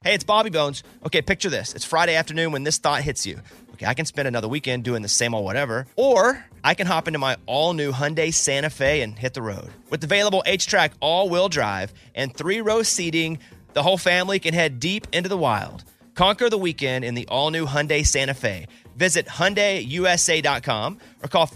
Hey, it's Bobby Bones. Okay, picture this. It's Friday afternoon when this thought hits you. Okay, I can spend another weekend doing the same old whatever, or I can hop into my all-new Hyundai Santa Fe and hit the road. With available H-Track all-wheel drive and 3-row seating, the whole family can head deep into the wild. Conquer the weekend in the all-new Hyundai Santa Fe. Visit HyundaiUSA.com or call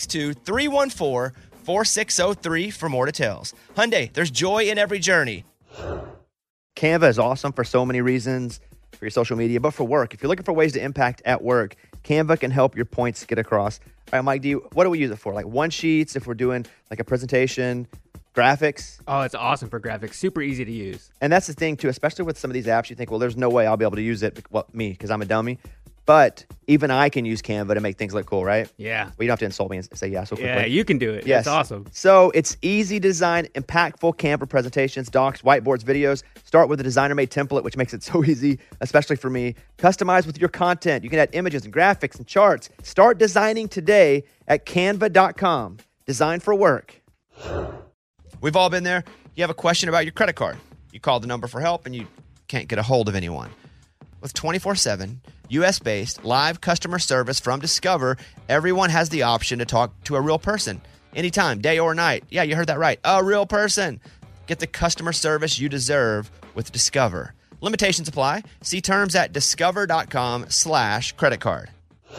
562-314-4603 for more details. Hyundai, there's joy in every journey. Canva is awesome for so many reasons, for your social media, but for work. If you're looking for ways to impact at work, Canva can help your points get across. All right, Mike, what do we use it for? Like one-sheets, if we're doing like a presentation, graphics? Oh, it's awesome for graphics. Super easy to use. And that's the thing, too, especially with some of these apps, you think, well, there's no way I'll be able to use it, well, me, because I'm a dummy. But even I can use Canva to make things look cool, right? Yeah. Well, you don't have to insult me and say yeah so quickly. Yeah, you can do it. Yes. It's awesome. So it's easy design, impactful Canva presentations, docs, whiteboards, videos. Start with a designer-made template, which makes it so easy, especially for me. Customize with your content. You can add images and graphics and charts. Start designing today at canva.com. Design for work. We've all been there. You have a question about your credit card. You call the number for help and you can't get a hold of anyone. With 24/7, U.S.-based live customer service from Discover, everyone has the option to talk to a real person anytime, day or night. Yeah, you heard that right. A real person. Get the customer service you deserve with Discover. Limitations apply. See terms at discover.com/credit card.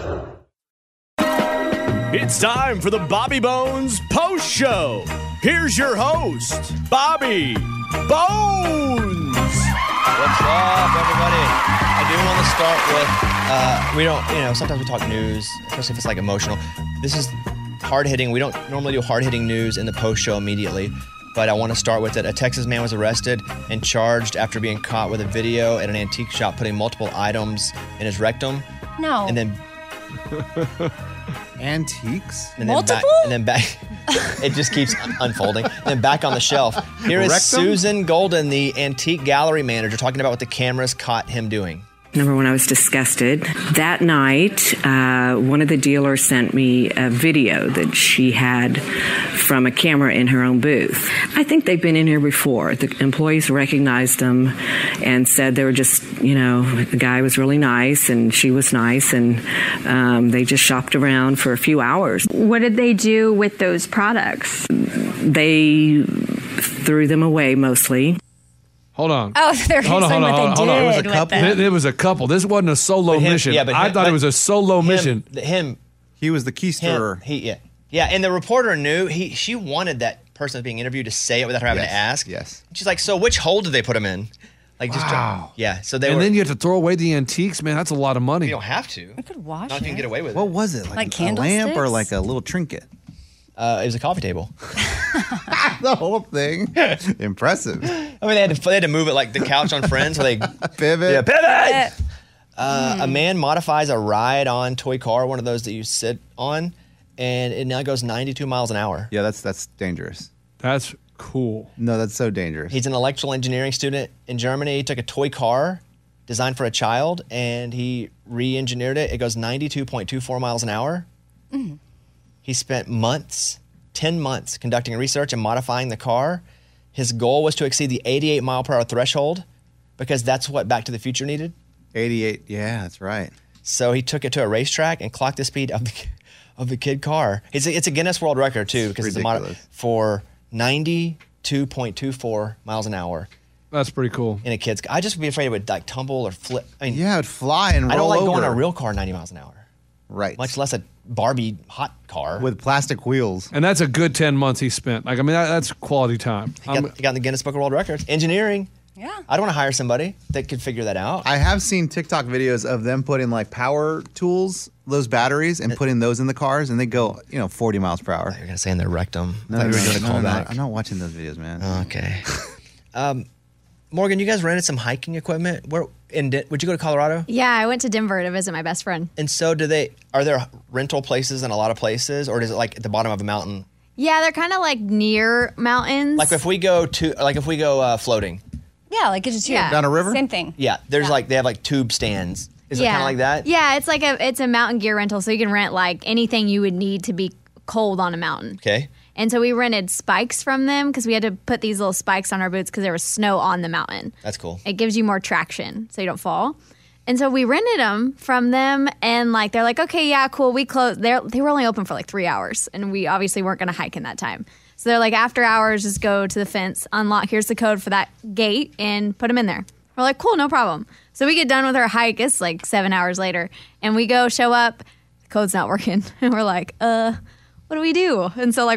It's time for the Bobby Bones Post Show. Here's your host, Bobby Bones. What's up, everybody? I do want to start with, we don't, sometimes we talk news, especially if it's like emotional. This is hard-hitting. We don't normally do hard-hitting news in the post show immediately, but I want to start with it. A Texas man was arrested and charged after being caught with a video at an antique shop putting multiple items in his rectum. No. And then... Antiques? And then multiple? And then back... It just keeps unfolding. And then back on the shelf. Here is Rectum? Susan Golden, the antique gallery manager, talking about what the cameras caught him doing. Number one, I was disgusted. That night, one of the dealers sent me a video that she had from a camera in her own booth. I think they've been in here before. The employees recognized them and said they were just, the guy was really nice and she was nice, and they just shopped around for a few hours. What did they do with those products? They threw them away mostly. Hold on. Oh, they're explaining what they did. It was a couple. It was a couple. This wasn't a solo mission. I thought it was a solo mission. He was the key stirrer. Yeah, and the reporter knew she wanted that person that's being interviewed to say it without her having to ask. Yes. She's like, so which hole did they put him in? Like, wow. So then you have to throw away the antiques, man. That's a lot of money. You don't have to. I could wash Not if you can get away with What it. was it? Like a lamp or candlesticks? like a little trinket? It was a coffee table. The whole thing. Impressive. I mean, they had to move it like the couch on Friends, where they Pivot. Yeah, pivot. A man modifies a ride-on toy car, one of those that you sit on, and it now goes 92 miles an hour. Yeah, that's dangerous. That's cool. No, that's so dangerous. He's an electrical engineering student in Germany. He took a toy car designed for a child, and he re-engineered it. It goes 92.24 miles an hour. Mm. He spent 10 months, conducting research and modifying the car. His goal was to exceed the 88 mile per hour threshold because that's what Back to the Future needed. 88, yeah, that's right. So he took it to a racetrack and clocked the speed of the kid car. It's a Guinness World Record, too, because it's for 92.24 miles an hour. That's pretty cool. In a kid's car. I'd just be afraid it would like tumble or flip. I mean, yeah, it would fly and roll over. I don't like going in a real car 90 miles an hour. Right. Much less a Barbie hot car. With plastic wheels. And that's a good 10 months he spent. That's quality time. He got in the Guinness Book of World Records. Engineering. Yeah. I don't want to hire somebody that could figure that out. I have seen TikTok videos of them putting like power tools, those batteries, and putting those in the cars, and they go, 40 miles per hour. You're going to say in their rectum. No, I thought you were doing a callback. I'm not watching those videos, man. Okay. Morgan, you guys rented some hiking equipment. Would you go to Colorado? Yeah, I went to Denver to visit my best friend. And so are there rental places in a lot of places, or is it like at the bottom of a mountain? Yeah, they're kind of like near mountains. Like if we go floating. Yeah, like it's just here. Down a river? Same thing. Yeah, they have like tube stands. Is it kind of like that? Yeah, it's a mountain gear rental, so you can rent like anything you would need to be cold on a mountain. Okay. And so we rented spikes from them because we had to put these little spikes on our boots because there was snow on the mountain. That's cool. It gives you more traction so you don't fall. And so we rented them from them, and like they're like, okay, yeah, cool. We closed. They were only open for like 3 hours, and we obviously weren't going to hike in that time. So they're like, after hours, just go to the fence, unlock. Here's the code for that gate, and put them in there. We're like, cool, no problem. So we get done with our hike. It's like 7 hours later, and we go show up. The code's not working, and we're like, what do we do? And so like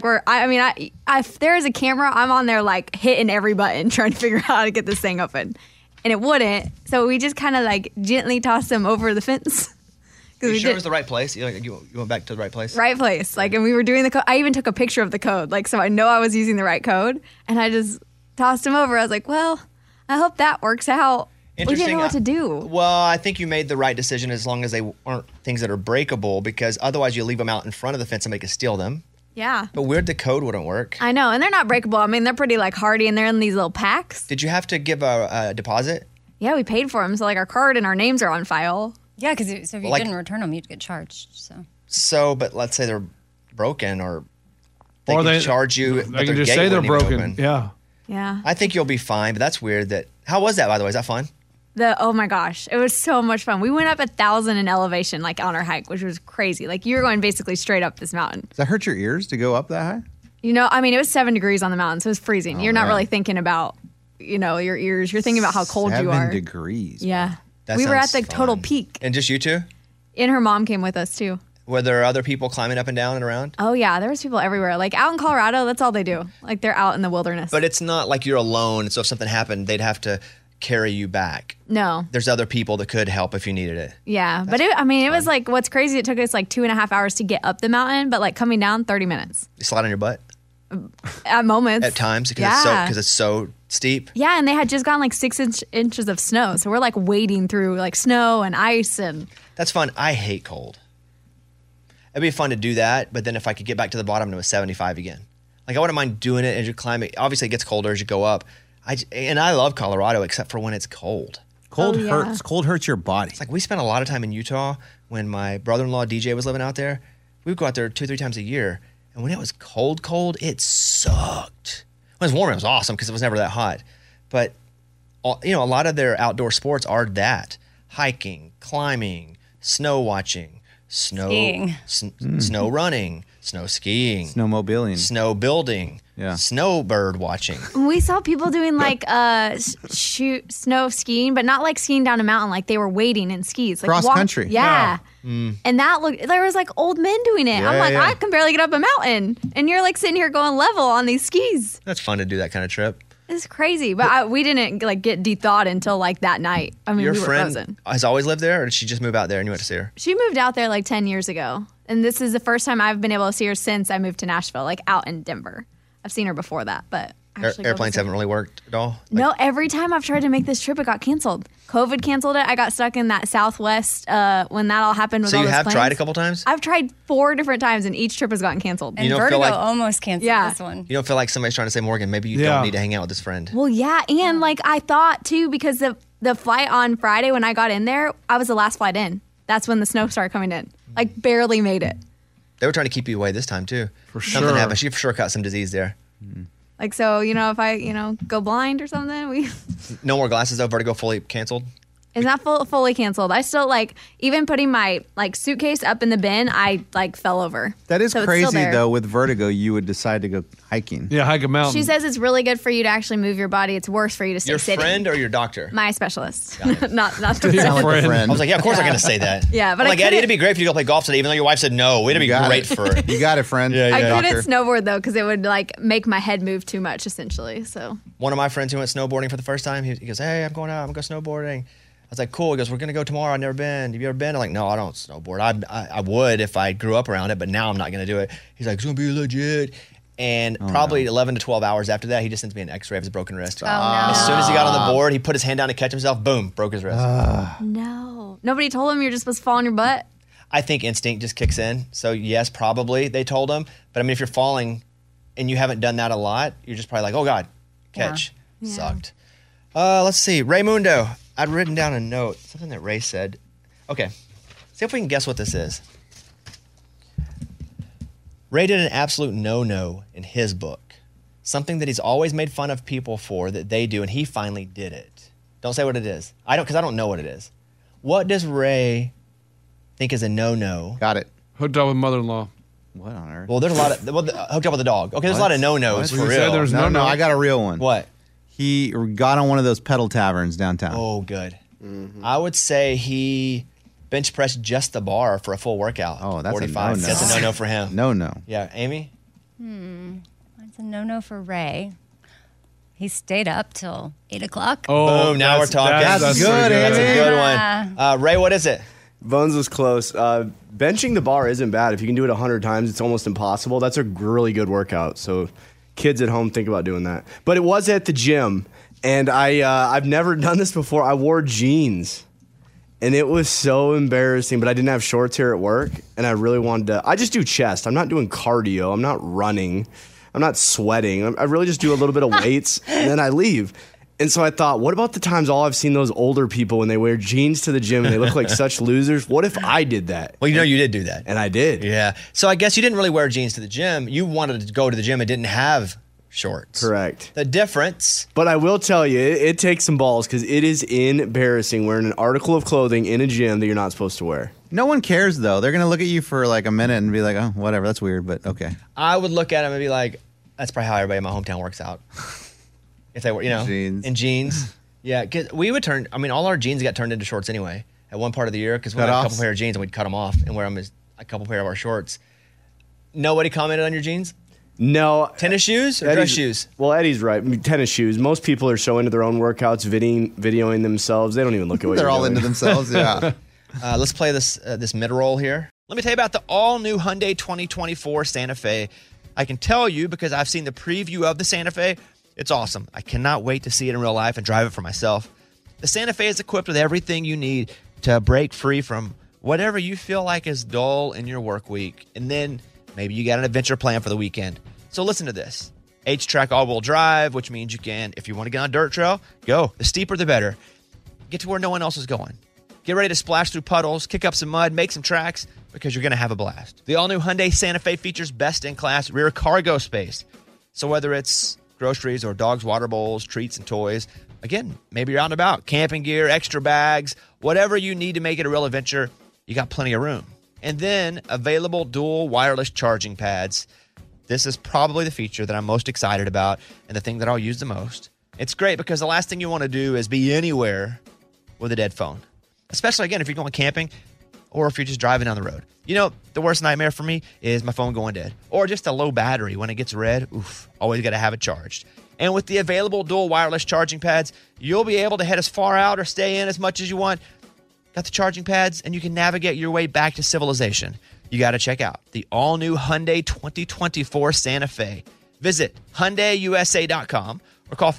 if there is a camera, I'm on there like hitting every button trying to figure out how to get this thing open. And it wouldn't. So we just kind of like gently tossed them over the fence. Are you sure it was the right place? You went back to the right place? Right place. Like, and we were doing the code. I even took a picture of the code. Like, so I know I was using the right code. And I just tossed them over. I was like, well, I hope that works out. We didn't know what to do. Well, I think you made the right decision as long as they aren't things that are breakable, because otherwise you leave them out in front of the fence and somebody could steal them. Yeah. But weird the code wouldn't work. I know. And they're not breakable. I mean, they're pretty like hardy, and they're in these little packs. Did you have to give a deposit? Yeah, we paid for them. So like our card and our names are on file. Yeah, because if you didn't return them, you'd get charged. So, but let's say they're broken, or they can charge you. They can just say they're broken. Open. Yeah. Yeah. I think you'll be fine, but that's weird. How was that, by the way? Is that fun? Oh my gosh, it was so much fun. We went up 1,000 in elevation, like on our hike, which was crazy. Like you were going basically straight up this mountain. Does that hurt your ears to go up that high? You know, I mean, it was 7 degrees on the mountain, so it was freezing. You're not really thinking about, your ears. You're thinking about how cold you are. 7 degrees. Yeah. That we were at the sounds total fun. peak. And just you two? And her mom came with us too. Were there other people climbing up and down and around? Oh yeah, there was people everywhere. Like out in Colorado, that's all they do. Like they're out in the wilderness. But it's not like you're alone, so if something happened, they'd have to carry you back. No. There's other people that could help if you needed it. Yeah, but it was like, what's crazy, it took us like 2.5 hours to get up the mountain, but like coming down 30 minutes. You slide on your butt? At moments. At times, because it's so steep. Yeah, and they had just gotten like 6 inches of snow, so we're like wading through like snow and ice and. That's fun. I hate cold. It'd be fun to do that, but then if I could get back to the bottom, it was 75 again. Like I wouldn't mind doing it as you climb it. Obviously, it gets colder as you go up. I love Colorado, except for when it's cold. Cold hurts. Cold hurts your body. It's like we spent a lot of time in Utah when my brother-in-law DJ was living out there. We would go out there 2-3 times a year, and when it was cold, it sucked. When it was warm, it was awesome because it was never that hot. But a lot of their outdoor sports are that: hiking, climbing, snow watching, snow running, snow skiing, snowmobiling, snow building, snowbird watching. We saw people doing like snow skiing, but not like skiing down a mountain. Like they were wading in skis, like cross country. Yeah. And there was like old men doing it. I'm like, I can barely get up a mountain, and you're like sitting here going level on these skis. That's fun to do that kind of trip. It's crazy, but we didn't like get de-thawed until like that night. I mean, your we were friend frozen. Has always lived there, or did she just move out there and you went to see her? She moved out there like 10 years ago, and this is the first time I've been able to see her since I moved to Nashville, like out in Denver. I've seen her before that, but airplanes haven't really worked at all? No, every time I've tried to make this trip, it got canceled. COVID canceled it. I got stuck in that Southwest when that all happened. So you have tried a couple times? I've tried 4 different times, and each trip has gotten canceled. And Vertigo almost canceled this one. You don't feel like somebody's trying to say, Morgan, maybe you don't need to hang out with this friend. Well, yeah, and like I thought too, because the flight on Friday when I got in there, I was the last flight in. That's when the snow started coming in. Like barely made it. They were trying to keep you away this time too. For sure. Something happened. She for sure caught some disease there. Like, so, if I, go blind or something, No more glasses though. Vertigo fully canceled. It's not fully canceled. I still even putting my suitcase up in the bin, I fell over. That is crazy though. With Vertigo, you would decide to go hiking. Yeah, hike a mountain. She says it's really good for you to actually move your body. It's worse for you to stay sitting. Your friend or your doctor? My specialist. not the friend. I was like, yeah, of course I'm going to say that. Yeah, but I'm like, Eddie, it'd be great for you to go play golf today, even though your wife said no. It'd be great for her. You got it, friend. I couldn't snowboard though because it would make my head move too much essentially. So one of my friends who went snowboarding for the first time, he goes, hey, I'm going out. I'm going to go snowboarding. I was like, cool. He goes, we're going to go tomorrow. I've never been. Have you ever been? I'm like, no, I don't snowboard. I would if I grew up around it, but now I'm not going to do it. He's like, it's going to be legit. And probably 11 to 12 hours after that, he just sent me an x-ray of his broken wrist. Oh, no. As soon as he got on the board, he put his hand down to catch himself. Boom, broke his wrist. No. Nobody told him you're just supposed to fall on your butt? I think instinct just kicks in. So yes, probably they told him. But I mean, if you're falling and you haven't done that a lot, you're just probably like, oh God, catch. Yeah. Sucked. Let's see. Raymundo. I'd written down a note, something that Ray said. Okay, see if we can guess what this is. Ray did an absolute no-no in his book. Something that he's always made fun of people for that they do, and he finally did it. Don't say what it is. Because I don't know what it is. What does Ray think is a no-no? Got it. Hooked up with mother-in-law. What on earth? Well, there's a lot of hooked up with a dog. Okay, there's a lot of no-nos for real. No, I got a real one. What? He got on one of those pedal taverns downtown. Oh, good. Mm-hmm. I would say he bench pressed just the bar for a full workout. Oh, that's 45. a no-no. That's a no-no for him. No. Yeah, Amy? It's a no-no for Ray. He stayed up till 8 o'clock. Oh, boom, now we're talking. That's good, Amy. That's a good one. Ray, what is it? Bones was close. Benching the bar isn't bad. If you can do it 100 times, it's almost impossible. That's a really good workout. So kids at home, think about doing that. But it was at the gym, and I've never done this before. I wore jeans, and it was so embarrassing, but I didn't have shorts here at work, and I really wanted to. I just do chest. I'm not doing cardio. I'm not running. I'm not sweating. I really just do a little bit of weights, and then I leave. And so I thought, what about the times I've seen those older people when they wear jeans to the gym and they look like such losers? What if I did that? Well, you did do that. And I did. Yeah. So I guess you didn't really wear jeans to the gym. You wanted to go to the gym and didn't have shorts. Correct. The difference. But I will tell you, it takes some balls because it is embarrassing wearing an article of clothing in a gym that you're not supposed to wear. No one cares, though. They're going to look at you for like a minute and be like, oh, whatever, that's weird, but okay. I would look at them and be like, that's probably how everybody in my hometown works out. If they were, jeans. In jeans. Yeah, because we would all our jeans got turned into shorts anyway at one part of the year because we had a couple pair of jeans and we'd cut them off and wear them as a couple pair of our shorts. Nobody commented on your jeans? No. Tennis shoes or dress shoes? Well, Eddie's right. I mean, tennis shoes. Most people are so into their own workouts, videoing themselves. They don't even look at what They're you're all doing. into themselves, yeah. Let's play this mid-roll here. Let me tell you about the all-new Hyundai 2024 Santa Fe. I can tell you because I've seen the preview of the Santa Fe. It's awesome. I cannot wait to see it in real life and drive it for myself. The Santa Fe is equipped with everything you need to break free from whatever you feel like is dull in your work week. And then maybe you got an adventure plan for the weekend. So listen to this. H-Track all-wheel drive, which means you can, if you want to get on a dirt trail, go. The steeper, the better. Get to where no one else is going. Get ready to splash through puddles, kick up some mud, make some tracks, because you're going to have a blast. The all-new Hyundai Santa Fe features best-in-class rear cargo space. So whether it's groceries or dogs' water bowls, treats, and toys, again, maybe you're out and about, camping gear, extra bags, whatever you need to make it a real adventure, you got plenty of room. And then available dual wireless charging pads. This is probably the feature that I'm most excited about and the thing that I'll use the most. It's great because the last thing you want to do is be anywhere with a dead phone. Especially, again, if you're going camping or if you're just driving down the road. The worst nightmare for me is my phone going dead. Or just a low battery when it gets red. Oof, always got to have it charged. And with the available dual wireless charging pads, you'll be able to head as far out or stay in as much as you want. Got the charging pads, and you can navigate your way back to civilization. You got to check out the all-new Hyundai 2024 Santa Fe. Visit HyundaiUSA.com or call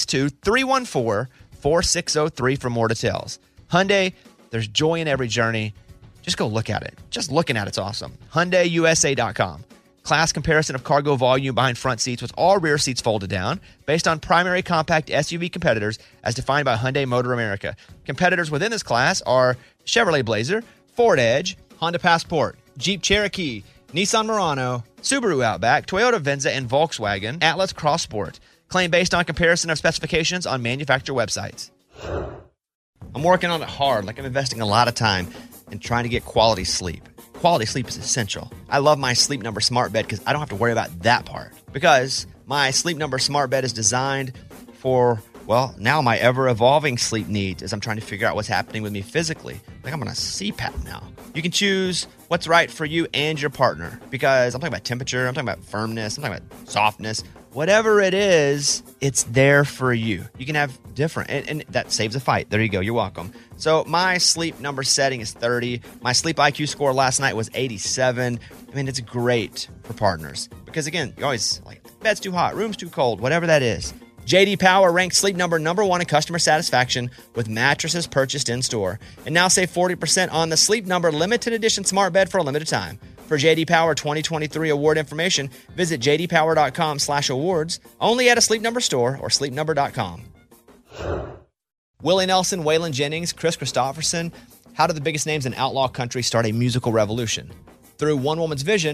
562-314-4603 for more details. Hyundai, there's joy in every journey. Just go look at it. Just looking at it's awesome. HyundaiUSA.com. Class comparison of cargo volume behind front seats with all rear seats folded down based on primary compact SUV competitors as defined by Hyundai Motor America. Competitors within this class are Chevrolet Blazer, Ford Edge, Honda Passport, Jeep Cherokee, Nissan Murano, Subaru Outback, Toyota Venza, and Volkswagen Atlas Cross Sport. Claim based on comparison of specifications on manufacturer websites. I'm working on it hard, like I'm investing a lot of time in trying to get quality sleep. Quality sleep is essential. I love my Sleep Number smart bed because I don't have to worry about that part. Because my Sleep Number smart bed is designed for, now my ever-evolving sleep needs as I'm trying to figure out what's happening with me physically. Like I'm on a CPAP now. You can choose what's right for you and your partner because I'm talking about temperature, I'm talking about firmness, I'm talking about softness. Whatever it is, it's there for you. You can have different, and that saves a fight. There you go. You're welcome. So my Sleep Number setting is 30. My Sleep IQ score last night was 87. I mean, it's great for partners because, again, you always like, bed's too hot, room's too cold, whatever that is. J.D. Power ranked Sleep Number #1 in customer satisfaction with mattresses purchased in-store. And now save 40% on the Sleep Number limited edition smart bed for a limited time. For J.D. Power 2023 award information, visit jdpower.com/awards, only at a Sleep Number store or sleepnumber.com. Willie Nelson, Waylon Jennings, Chris Christopherson. How did the biggest names in outlaw country start a musical revolution? Through one woman's vision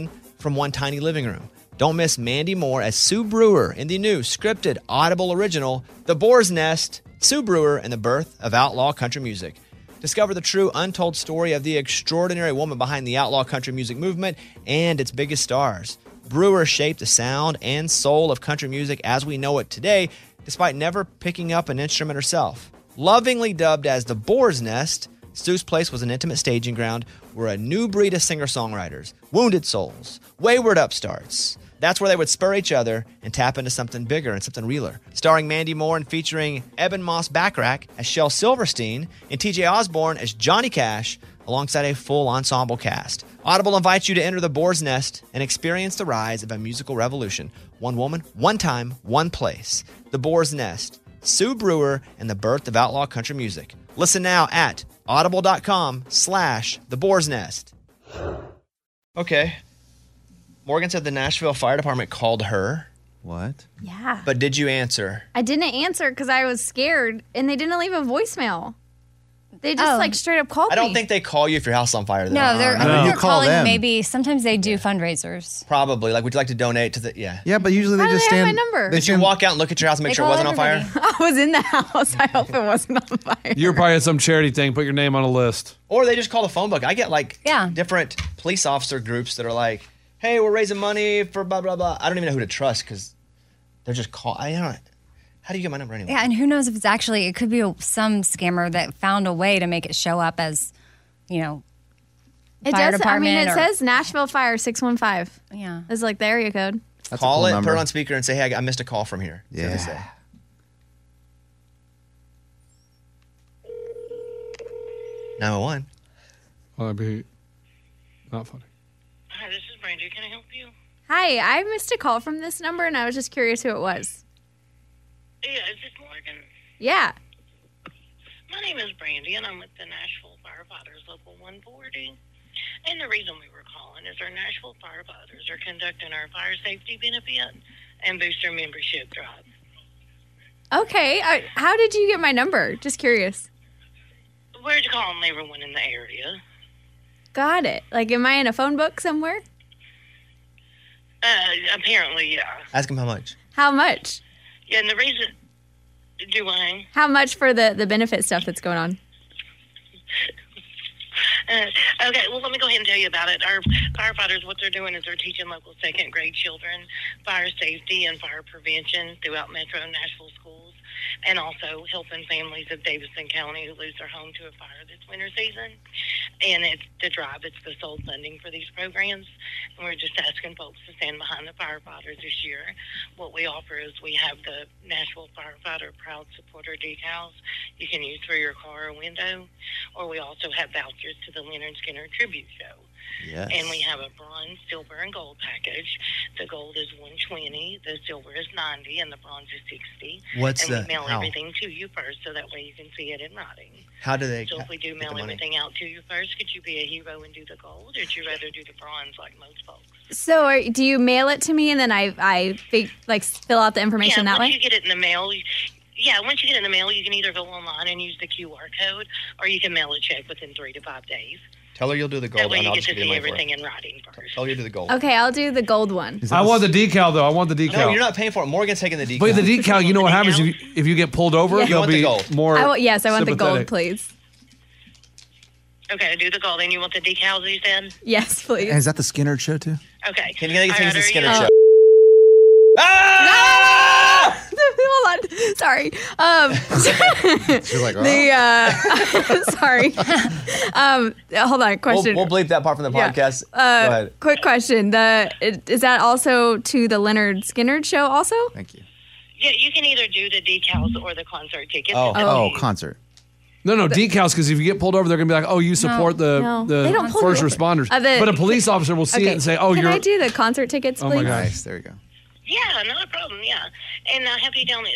from one tiny living room. Don't miss Mandy Moore as Sue Brewer in the new scripted Audible original, The Boar's Nest, Sue Brewer and the Birth of Outlaw Country Music. Discover the true untold story of the extraordinary woman behind the outlaw country music movement and its biggest stars. Brewer shaped the sound and soul of country music as we know it today, despite never picking up an instrument herself. Lovingly dubbed as the Boar's Nest, Sue's Place was an intimate staging ground where a new breed of singer-songwriters, wounded souls, wayward upstarts, that's where they would spur each other and tap into something bigger and something realer. Starring Mandy Moore and featuring Eben Moss Backrack as Shel Silverstein and TJ Osborne as Johnny Cash, alongside a full ensemble cast. Audible invites you to enter the Boar's Nest and experience the rise of a musical revolution. One woman, one time, one place. The Boar's Nest, Sue Brewer, and the birth of outlaw country music. Listen now at audible.com/The Boar's Nest. Okay. Morgan said the Nashville Fire Department called her. What? Yeah. But did you answer? I didn't answer because I was scared, and they didn't leave a voicemail. They just like straight up called me. I don't think they call you if your house is on fire. No, they're you call calling. them. Maybe sometimes they do fundraisers. Probably. Like, would you like to donate to the? Yeah. Yeah, but usually How they do just they have stand. my number? They Did you stand, walk out and look at your house and make They sure it call wasn't on fire? everybody. I was in the house. I hope it wasn't on fire. You're probably at some charity thing. Put your name on a list. Or they just call the phone book. I get like Yeah. different police officer groups that are like, "Hey, we're raising money for blah blah blah." I don't even know who to trust because they're just call. I don't. How do you get my number anyway? Yeah, and who knows if it's actually, it could be some scammer that found a way to make it show up as, It fire does. I mean, department it or- says Nashville Fire 615. Yeah. It's like the area code. That's a Call cool it, number. put it on speaker, and say, "Hey, I missed a call from here." That's what they say. Yeah. 911. Well, that'd be not funny. Hi, this is Brandy. Can I help you? Hi, I missed a call from this number, and I was just curious who it was. Yeah, is this Morgan? Yeah. My name is Brandy, and I'm with the Nashville Firefighters Local 140. And the reason we were calling is our Nashville firefighters are conducting our fire safety benefit and booster membership drive. Okay. How did you get my number? Just curious. We're calling everyone in the area. Got it. Like, am I in a phone book somewhere? Apparently, yeah. Ask him how much. How much? Yeah, and the reason... Do I? How much for the benefit stuff that's going on? Okay, well, let me go ahead and tell you about it. Our firefighters, what they're doing is they're teaching local second grade children fire safety and fire prevention throughout Metro Nashville schools, and also helping families of Davidson County who lose their home to a fire this winter season. And it's the drive, it's the sole funding for these programs. And we're just asking folks to stand behind the firefighters this year. What we offer is we have the Nashville Firefighter Proud Supporter decals you can use for your car or window, or we also have vouchers to the Leonard Skinner Tribute Show. Yes. And we have a bronze, silver, and gold package. The gold is $120, the silver is $90, and the bronze is $60. What's and the we mail how? everything to you first, so that way you can see it in writing. How do they? So if we do get the mail money? everything out to you first, could you be a hero and do the gold, or would you rather do the bronze like most folks? So do you mail it to me and then I fill out the information that once way? you get it in the mail, once you get it in the mail, you can either go online and use the QR code, or you can mail a check within 3 to 5 days. Tell her you'll do the That gold. way and you I'll get just to give you see the money for it. everything in writing first. Tell her you do the gold. Okay, I'll do the gold one. I want the decal though. I want the decal. No, you're not paying for it. Morgan's taking the decal. But the decal, you know what happens if you get pulled over? Yeah. You You'll want the be gold. more. Yes, I want the gold, sympathetic. please. Okay, do the gold. And you want the decals, you said? Yes, please. And is that the Skinner show too? Okay. Can you get things All right, to are Skinner you- show? Hold on. Sorry. She's like, Sorry. Hold on. Question. We'll bleep that part from the Yeah. podcast. Go ahead. Quick question. Is that also to the Leonard Skinner show also? Thank you. Yeah, you can either do the decals or the concert tickets. Oh, concert. No, decals, because if you get pulled over, they're going to be like, oh, you support no. the They don't pull first you- responders. the- But a police officer will see it and say, oh, Can you're. I do the concert tickets, Oh please? my God. Nice. There you go. Yeah, not a problem, yeah. And I have you down at...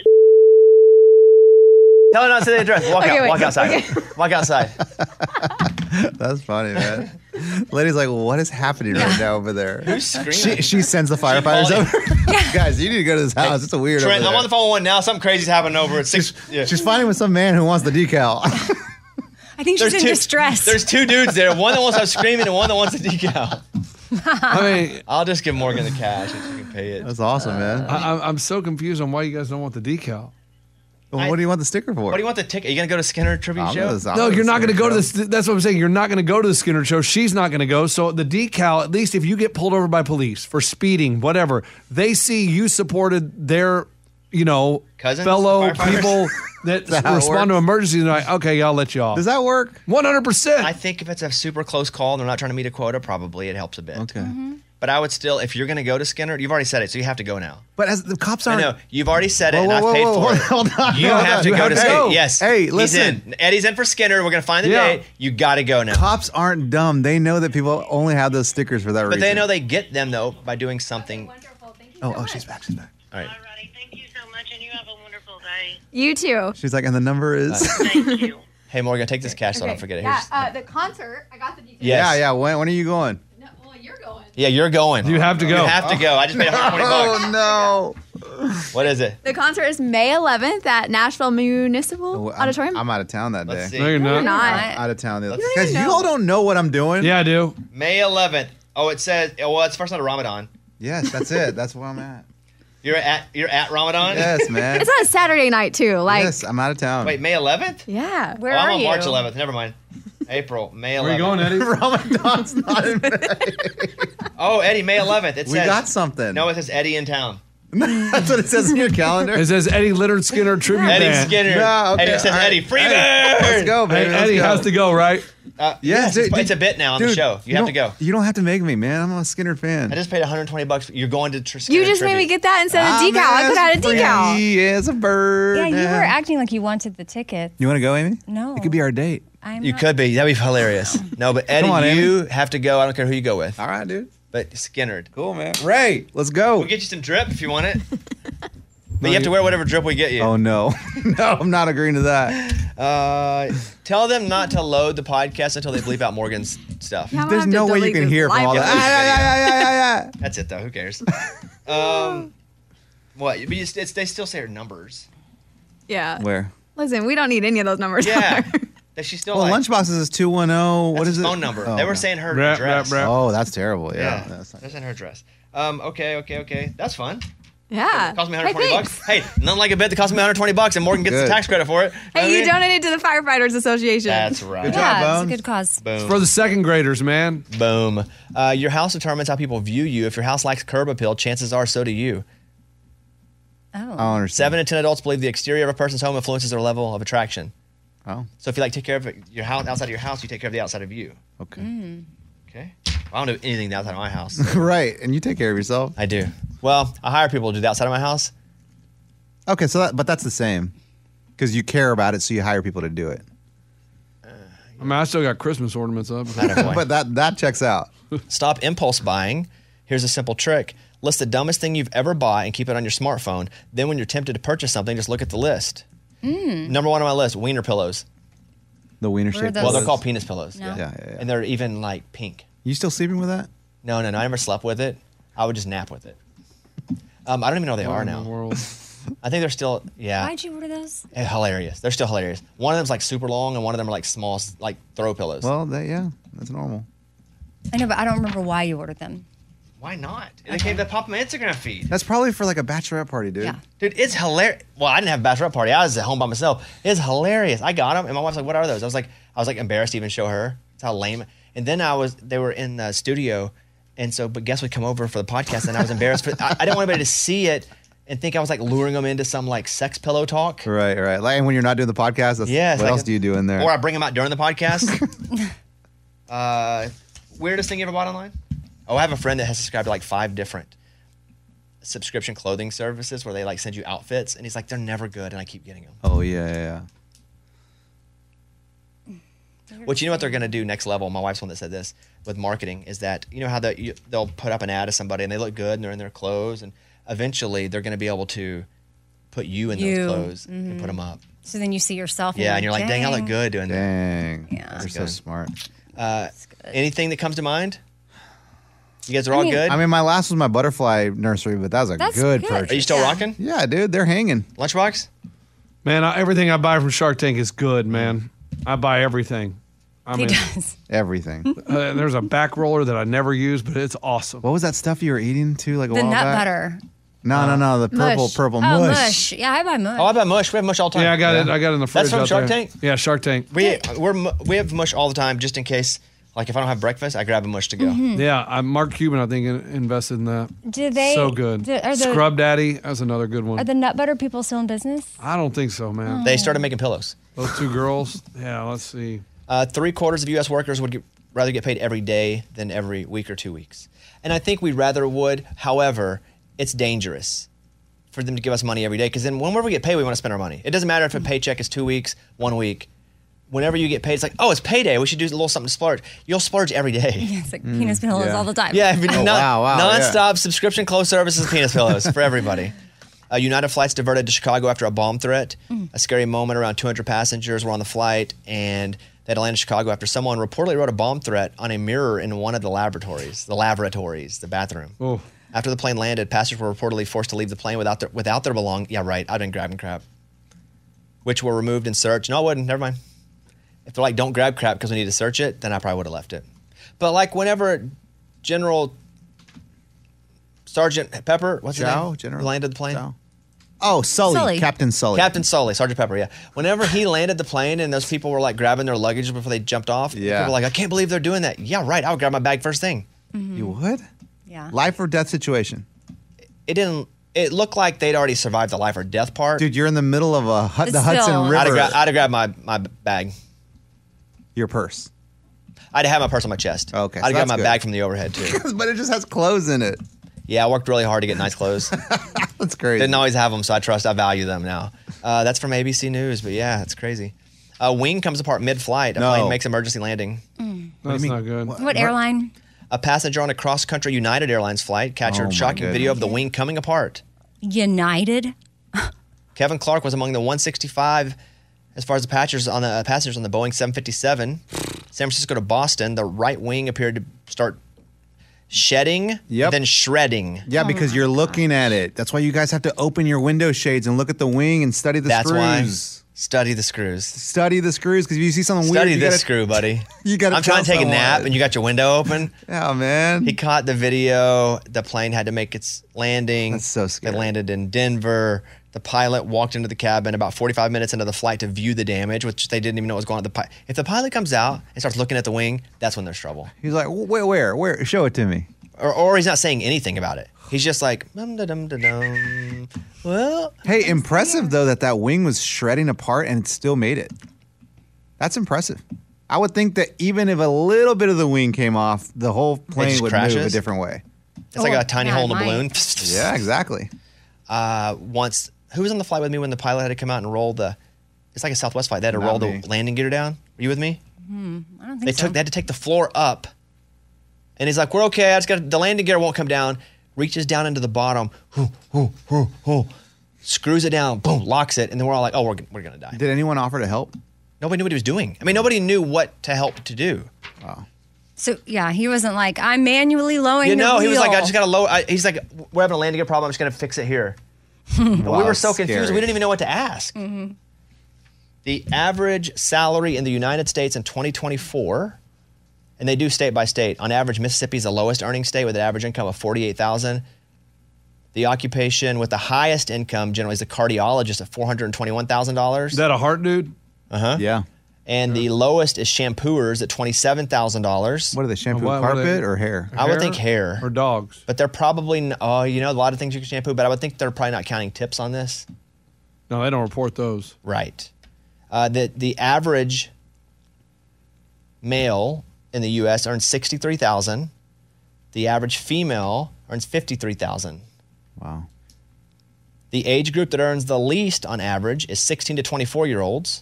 Tell her not to say the address. Walk Okay, out. wait. Walk outside. Okay. Walk outside. That's funny, man. Lady's like, what is happening right now over there? Who's screaming? She sends the firefighters called over. Guys, you need to go to this house. It's a weird. Trent, over I'm there. on the phone with one now. Something crazy's happening over at 6. Yeah. She's fighting with some man who wants the decal. I think she's in distress. There's 2 dudes there. One that wants to stop screaming and one that wants the decal. I mean, I'll just give Morgan the cash if you can pay it. That's awesome, man. I'm so confused on why you guys don't want the decal. Well, what do you want the sticker for? What do you want the ticket? Are you going to go to Skinner Tribute Show? No, you're not going to go to this. That's what I'm saying. You're not going to go to the Skinner show. She's not going to go. So the decal, at least if you get pulled over by police for speeding, whatever, they see you supported their, Cousins? fellow people that respond to emergencies. And like, okay, I'll let you off. Does that work? 100%. I think if it's a super close call and they're not trying to meet a quota, probably it helps a bit. Okay. But I would still, if you're going to go to Skinner, you've already said it, so you have to go now. But as the cops I aren't. know. You've already said it, and I've paid for it. Hold on. You have to go to Skinner. Yes. Hey, listen. He's in. Eddie's in for Skinner. We're going to find the date. You got to go now. Cops aren't dumb. They know that people only have those stickers for that reason. But they know they get them, though, by doing something. Oh, she's back. She's back. All right. Alrighty, thank you so much, and you have a wonderful day. You too. She's like, and the number is. Thank you. Hey, Morgan, take this cash so I don't forget it. Yeah, the concert. I got the details. Yes. Yeah. When are you going? No, well, you're going. Yeah, you're going. You have to go. You have to go. I just paid $120. Oh no! What is it? The concert is May 11th at Nashville Municipal Auditorium. I'm out of town that day. Let's see. No, you're You're not. not. Out of town. don't Guys, even you know. all don't know what I'm doing. Yeah, I do. May 11th. Oh, it says, well, it's first night of Ramadan. Yes, that's it. That's where I'm at. You're at Ramadan? Yes, man. It's on a Saturday night too. Like, Yes, I'm out of town. Wait, May 11th? yeah. Where I'm are on you? March 11th. Never mind. April, May 11th. Where you going, Eddie? Ramadan's not in May. Oh, Eddie, May 11th. It We says, got something. No, it says Eddie in town. That's what it says in your calendar. It says Eddie Leonard Skinner tribute Eddie band. Skinner. No, okay, Eddie says all right. Eddie Freeman. Let's go, Hey, baby. Eddie has to go, right? Yes, dude, it's a bit now on the dude, show. You have to go. You don't have to make me, man. I'm a Skinner fan. I just paid $120. You're going to Skinner You just made me Tribute. get that instead of decal. I could have had a decal. Free as a bird. Yeah, you were acting like you wanted the ticket. You want to go, Amy? No. It could be our date. You could be. That'd be hilarious. No, but Eddie, Come on, Amy. you have to go. I don't care who you go with. All right, dude. But Skinner. Cool, man. Ray, let's go. We'll get you some drip if you want it. But you have to wear whatever drip we get you. Oh, no. No, I'm not agreeing to that. Tell them not to load the podcast until they bleep out Morgan's stuff. Yeah, I'm gonna There's have to no way you delete can this hear from live all video. that. That's it, though. Who cares? What? But they still say her numbers. Yeah. Where? Listen, we don't need any of those numbers. Yeah. That she's still Well, like, Lunchboxes is 210. What that's is his it? phone number. Oh, They were okay. saying her Rap, address. rap, rap. Oh, that's terrible. Yeah. Yeah. That's not They're saying her address. Okay. That's fun. Yeah. It cost me Hey, $120. thanks. Hey, nothing like a bit that cost me $120 and Morgan gets Good. the tax credit for it. Hey, you know what I mean? donated to the Firefighters Association. That's right. Good job, Yeah, it's a Bones. good cause. Boom. For the second graders, man. Boom. Your house determines how people view you. If your house likes curb appeal, chances are so do you. I don't Oh. understand. 7 in 10 adults believe the exterior of a person's home influences their level of attraction. Oh, So if you like take care of your house outside of your house, you take care of the outside of you. okay. Okay. Well, I don't do anything outside of my house. Right. And you take care of yourself. I do. Well, I hire people to do the outside of my house. Okay, but that's the same. Because you care about it, so you hire people to do it. I mean, I still got Christmas ornaments up. Attaboy. But that checks out. Stop impulse buying. Here's a simple trick. List the dumbest thing you've ever bought and keep it on your smartphone. Then when you're tempted to purchase something, just look at the list. Number 1 on my list, wiener pillows. The wiener Where are shaped those? Well, they're pillows. called penis pillows. No. Yeah. And they're even like pink. You still sleeping with that? No, I never slept with it. I would just nap with it. I don't even know where they are In the now. world. I think they're still, yeah. Why'd you order those? Hilarious. They're still hilarious. One of them's like super long, and one of them are like small, like throw pillows. Well, that's normal. I know, but I don't remember why you ordered them. Why not? They pop in my Instagram feed. That's probably for like a bachelorette party, dude. Yeah. Dude, it's hilarious. Well, I didn't have a bachelorette party. I was at home by myself. It's hilarious. I got them, and my wife's like, "What are those?" I was like embarrassed to even show her. That's how lame. And then they were in the studio, and so, but guests would come over for the podcast, and I was embarrassed. I didn't want anybody to see it and think I was like luring them into some like sex pillow talk. Right. Like, and when you're not doing the podcast, Yes. what like- else do you do in there? Or I bring them out during the podcast. Weirdest thing you ever bought online? Oh, I have a friend that has subscribed to like 5 different subscription clothing services where they like send you outfits, and he's like, they're never good, and I keep getting them. Oh yeah. Which, you know what they're going to do next level? My wife's one that said this with marketing is that, you know how they'll put up an ad of somebody and they look good and they're in their clothes, and eventually they're going to be able to put you in those clothes and put them up. So then you see yourself. Yeah, and you're like, dang, I look good doing that. Dang. Yeah. You're so good. smart. Anything that comes to mind? You guys are all good? I mean, my last was my butterfly nursery, but that was a That's good good. purchase. Are you still Yeah. rocking? Yeah, dude, they're hanging. Lunchbox? Man, everything I buy from Shark Tank is good, man. I buy everything. I He mean, does. Everything. there's a back roller that I never use, but it's awesome. What was that stuff you were eating too? Like a The while nut back? butter. No. The Mush. purple Oh, mush. mush. Yeah, I buy mush. Oh, I buy mush. We have mush all the time. Yeah, I got it. I got it in the fridge. That's from out Shark there. Tank? Yeah, Shark Tank. We have mush all the time just in case. Like if I don't have breakfast, I grab a mush to go. Mm-hmm. Yeah, Mark Cuban, I think, invested in that. Do they? So good. Are the, Scrub Daddy, that's another good one. Are the nut butter people still in business? I don't think so, man. They started making pillows. Those two girls. Yeah, let's see. 3/4 of U.S. workers would rather get paid every day than every week or 2 weeks. And I think we rather would. However, it's dangerous for them to give us money every day because then whenever we get paid, we want to spend our money. It doesn't matter if a paycheck is 2 weeks, 1 week. Whenever you get paid, it's like, oh, it's payday. We should do a little something to splurge. You'll splurge every day. Yeah, it's like penis pillows yeah. all the time. Yeah, I mean, wow, non-stop subscription clothes services, penis pillows for everybody. United flights diverted to Chicago after a bomb threat. A scary moment. Around 200 passengers were on the flight, and they had to land in Chicago after someone reportedly wrote a bomb threat on a mirror in one of the laboratories, the bathroom. Oh. After the plane landed, passengers were reportedly forced to leave the plane without their belongings. Yeah, right. I've been grabbing crap. Which were removed and searched. No, I wouldn't. Never mind. If they're like, don't grab crap because we need to search it, then I probably would have left it. But like whenever General Sergeant Pepper, what's his Chow? name? General Landed the plane. Chow? Oh, Sully. Captain Sully. Captain Sully, Sergeant Pepper, yeah. Whenever he landed the plane and those people were like grabbing their luggage before they jumped off, Yeah. people were like, I can't believe they're doing that. Yeah, right. I would grab my bag first thing. You would? Yeah. Life or death situation. It looked like they'd already survived the life or death part. Dude, you're in the middle of the Still. Hudson River. I'd have grabbed my bag. Your purse. I'd have my purse on my chest. Okay, I'd so grab that's my good. bag from the overhead too. But it just has clothes in it. Yeah, I worked really hard to get nice clothes. That's crazy. Didn't always have them, so I value them now. That's from ABC News, but yeah, it's crazy. A wing comes apart mid-flight. A plane makes emergency landing. That's not good. What airline? A passenger on a cross-country United Airlines flight captured Oh, my shocking video of the wing coming apart. United. Kevin Clark was among the 165 as far as the passengers on the Boeing 757. San Francisco to Boston, the right wing appeared to start shedding, then shredding. Yeah, because you're looking at it. That's why you guys have to open your window shades and look at the wing and study the That's why. screws. Study the screws. Study the screws, because if you see something weird, Study you this gotta, screw, buddy. You got. I'm trying to take a nap, and you got your window open. Yeah, man. He caught the video. The plane had to make its landing. That's so scary. It landed in Denver. The pilot walked into the cabin about 45 minutes into the flight to view the damage, which they didn't even know what was going on. If the pilot comes out and starts looking at the wing, that's when there's trouble. He's like, where? Show it to me. Or he's not saying anything about it. He's just like, dum-da-dum-da-dum. Well. Hey, impressive though that wing was shredding apart and it still made it. That's impressive. I would think that even if a little bit of the wing came off, the whole plane just would move a crashes? different way. It's like a tiny hole in a balloon. Yeah, exactly. Once, who was on the flight with me when the pilot had to come out and roll it's like a Southwest flight. They had to Not roll me. the landing gear down. Were you with me? I don't think so. They had to take the floor up. And he's like, we're okay. The landing gear won't come down. Reaches down into the bottom. Screws it down. Boom. Locks it. And then we're all like, oh, we're going to die. Did anyone offer to help? Nobody knew what he was doing. I mean, nobody knew what to help to do. Wow. So yeah, he wasn't like, I'm manually lowering You know, the he was like, I wheel." just got to lower. He's like, we're having a landing gear problem. I'm just going to fix it here. And we were so confused. scary. We didn't even know what to ask. The average salary in the United States in 2024, and they do state by state. On average, Mississippi is the lowest earning state with an average income of $48,000. The occupation with the highest income generally is the cardiologist at $421,000. Is that a heart dude? Yeah. And the lowest is shampooers at $27,000. What are they, shampoo What are carpet they? or hair? I would think hair. Or dogs. But they're probably, a lot of things you can shampoo, but I would think they're probably not counting tips on this. No, they don't report those. Right. The average male in the U.S. earns $63,000. The average female earns $53,000. Wow. The age group that earns the least on average is 16 to 24-year-olds.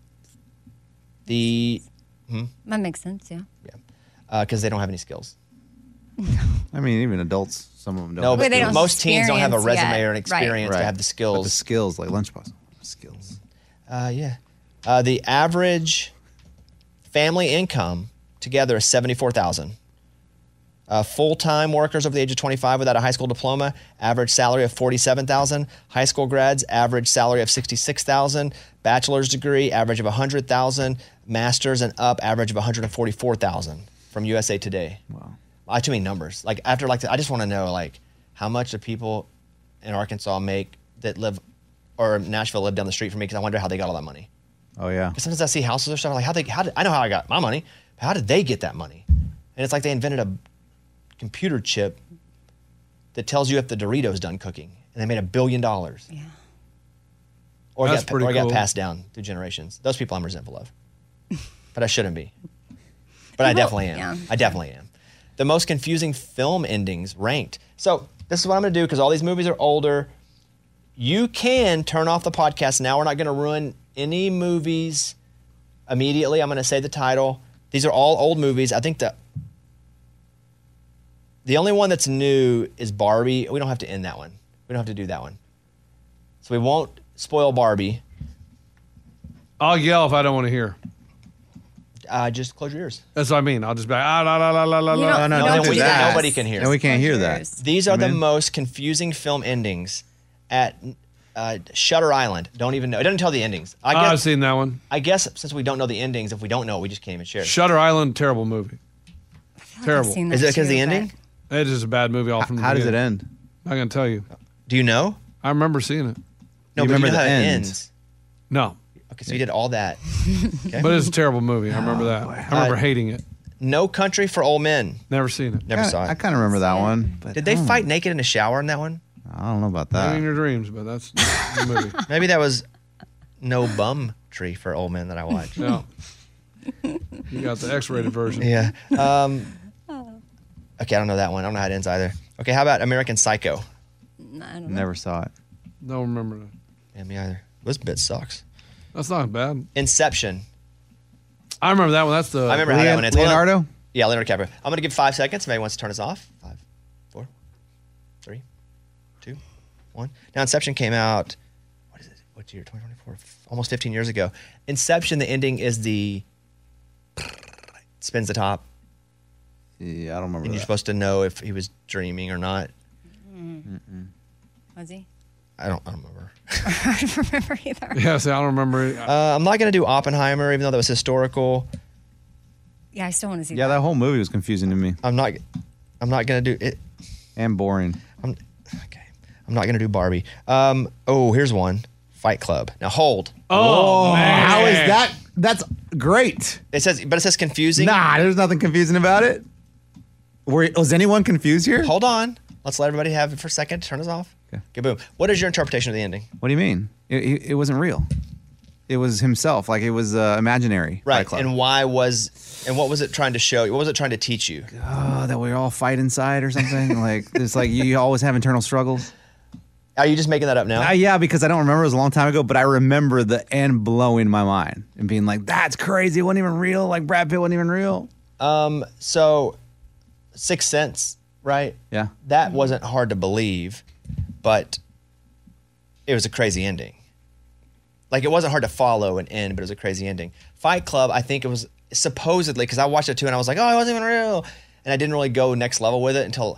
That makes sense, yeah. Because they don't have any skills. I mean, even adults, some of them don't. No, have but they don't most teens don't have a experience resume yet. or an experience Right. to have the But skills. the skills, like Lunchbox. Skills. Yeah. The average family income together is $74,000. Full-time workers over the age of 25 without a high school diploma, average salary of $47,000. High school grads, average salary of $66,000. Bachelor's degree, average of $100,000. Masters and up, average of $144,000 from USA Today. Wow, too many numbers. Like after I just want to know how much do people in Arkansas make that live, or Nashville live down the street from me, because I wonder how they got all that money. Oh yeah. Because sometimes I see houses or stuff like I know how I got my money, but how did they get that money? And it's like they invented a computer chip that tells you if the Dorito's done cooking, and they made $1 billion. Yeah. Or got passed down through generations. Those people I'm resentful of, but I shouldn't be. But I definitely am. Yeah. I definitely am. The most confusing film endings ranked. So this is what I'm going to do, because all these movies are older. You can turn off the podcast now. We're not going to ruin any movies immediately. I'm going to say the title. These are all old movies. I think the only one that's new is Barbie. We don't have to end that one. We don't have to do that one. So we won't spoil Barbie. I'll yell if I don't want to hear. Just close your ears. That's what I mean. I'll just be like, la, la, la, la, la. No, don't do that. Nobody can hear. No, we can't hear that. These are the most confusing film endings at Shutter Island. Don't even know. It doesn't tell the endings. I've seen that one. I guess since we don't know the endings, if we don't know it, we just can't even share it. Shutter Island, terrible movie. Terrible. Is it because of the ending? It is a bad movie all from the beginning. How does it end? I'm not going to tell you. Do you know? I remember seeing it. No, but you know how it ends. No. Okay, so you did all that. Okay. But it's a terrible movie. I remember that. I remember hating it. No Country for Old Men. Never seen it. Never saw it. I kind of remember that one. But did they fight naked in a shower in that one? I don't know about that. Maybe in your dreams, but that's the movie. Maybe that was No Bum Tree for Old Men that I watched. No. You got the X-rated version. Yeah. Okay, I don't know that one. I don't know how it ends either. Okay, how about American Psycho? I don't know. Never saw it. Don't remember that. Yeah, me either. This bit sucks. That's not bad. Inception. I remember that one. That's the... I remember how that one ends. Leonardo? Yeah, Leonardo DiCaprio. I'm going to give 5 seconds. If anybody wants to turn us off. 5, 4, 3, 2, 1. Now, Inception came out, what is it? What year? 2024? Almost 15 years ago. Inception, the ending is the... spins the top. Yeah, I don't remember And that. you're supposed to know if he was dreaming or not. Was he? I don't remember. I don't remember either. Yeah, see, I don't remember it. I'm not going to do Oppenheimer, even though that was historical. Yeah, I still want to see that. Yeah, that whole movie was confusing to me. I'm not going to do it. And boring. I'm not going to do Barbie. Here's one. Fight Club. Now hold. Oh, man. How is that? That's great. It says confusing. Nah, there's nothing confusing about it. Was anyone confused here? Hold on. Let's let everybody have it for a second. Turn us off. Okay, boom. What is your interpretation of the ending? What do you mean? It wasn't real. It was himself. Like it was imaginary. Right. And what was it trying to show you? What was it trying to teach you? Oh, that we all fight inside or something. Like it's like you always have internal struggles. Are you just making that up now? Yeah, because I don't remember. It was a long time ago, but I remember the end blowing my mind and being like, "That's crazy. It wasn't even real. Like Brad Pitt wasn't even real." So, Sixth Sense, right? Yeah. That wasn't hard to believe, but it was a crazy ending. Like it wasn't hard to follow and end, but it was a crazy ending. Fight Club, I think it was supposedly, because I watched it too and I was like, oh, it wasn't even real. And I didn't really go next level with it until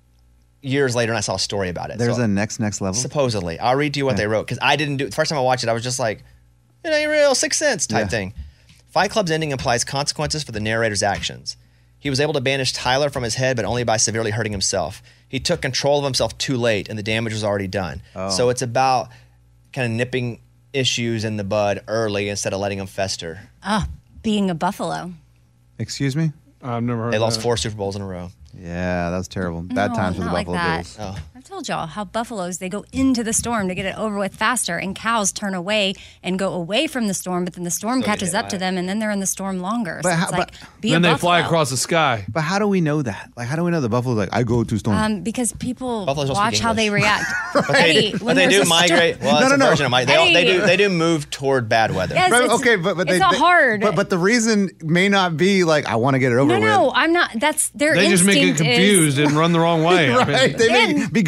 years later and I saw a story about it. There's a next level? Supposedly. I'll read to you what they wrote, because I didn't do it. The first time I watched it, I was just like, it ain't real, Sixth Sense type thing. Fight Club's ending implies consequences for the narrator's actions. He was able to banish Tyler from his head, but only by severely hurting himself. He took control of himself too late, and the damage was already done. Oh. So it's about kind of nipping issues in the bud early instead of letting them fester. Being a buffalo. Excuse me? I've never heard They of lost that. 4 Super Bowls in a row. Yeah, that was terrible. Bad No, times for the not like Buffalo that. Bills. Oh. I've told y'all how buffaloes, they go into the storm to get it over with faster, and cows turn away and go away from the storm, but then the storm So catches they up to them, and then they're in the storm longer. But so how- it's like, but- be Then a they buffalo. fly across the sky. But how do we know that? Like, how do we know the Buffalo's like, I go to storm? Because people Buffaloes don't watch speak how they English. react. But Eddie, they when do there's a migrate. Well, No, it's no, a no. version of they do move toward bad weather. Yes, Right, it's- okay, but it's a hard. But the reason may not be like I want to get it over with. No, I'm not. That's their They just instinct make it confused and run the wrong way. I mean, Right? They may And- be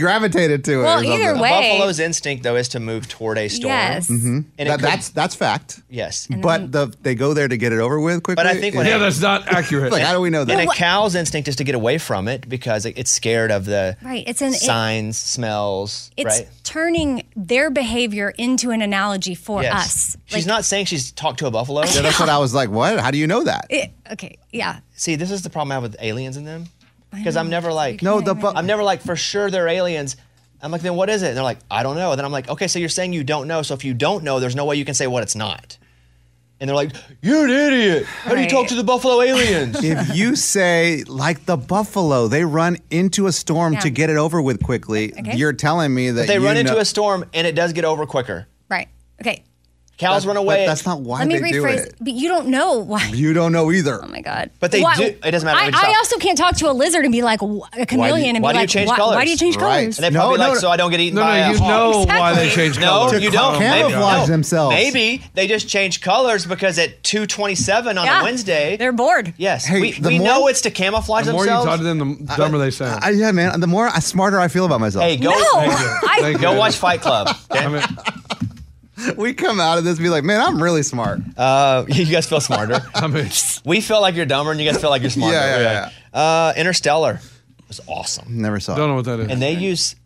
gravitated to it. Well, or something. either A way. buffalo's instinct, though, is to move toward a storm. Yes. And it could- That's fact. yes. But they go there to get it over with quickly. But I think when Yeah, that's not accurate. like, how do we know that? And a cow's instinct is to get away from it because it's scared of the Right, it's an- signs, smells, It's right? turning their behavior into an analogy for Yes. us. She's not saying she's talked to a buffalo. Yeah, that's what I was like. What? How do you know that? Okay, yeah. See, this is the problem I have with aliens in them. Because I'm never like, No, I'm never like, for sure they're aliens. I'm like, then what is it? And they're like, I don't know. And then I'm like, okay, so you're saying you don't know. So if you don't know, there's no way you can say what it's not. And they're like, you're an idiot. How do you talk to the buffalo aliens? If you say, like the buffalo, they run into a storm Yeah. to get it over with quickly, Okay. you're telling me that But they you run into know- a storm and it does get over quicker. Right. Okay. Cows run away. But that's not why Let me they do rephrase. it. But you don't know why. You don't know either. Oh my God. But they Why- do. It doesn't matter. I Stop. also can't talk to a lizard and be like a chameleon and why be do you like, change why, colors? why do you change Right. colors? And they No, probably no, like, no. so I don't get eaten No, by no, a you hawk. know why they Exactly. change No, colors. you don't. camouflage Maybe, themselves. Maybe they just change colors because at 2:27 on Yeah. a Wednesday. They're bored. Yes, Hey, we the more- know it's to camouflage The more you themselves. talk to them, the dumber they sound. Yeah, man. The more smarter I feel about myself. Hey, go, No, Thank go you. watch Fight Club. Okay? I mean, we come out of this and be like, man, I'm really smart. You guys feel smarter. I mean, We feel like you're dumber, and you guys feel like you're smarter. Yeah. Interstellar was awesome, Never saw don't it. know what that is. and they use.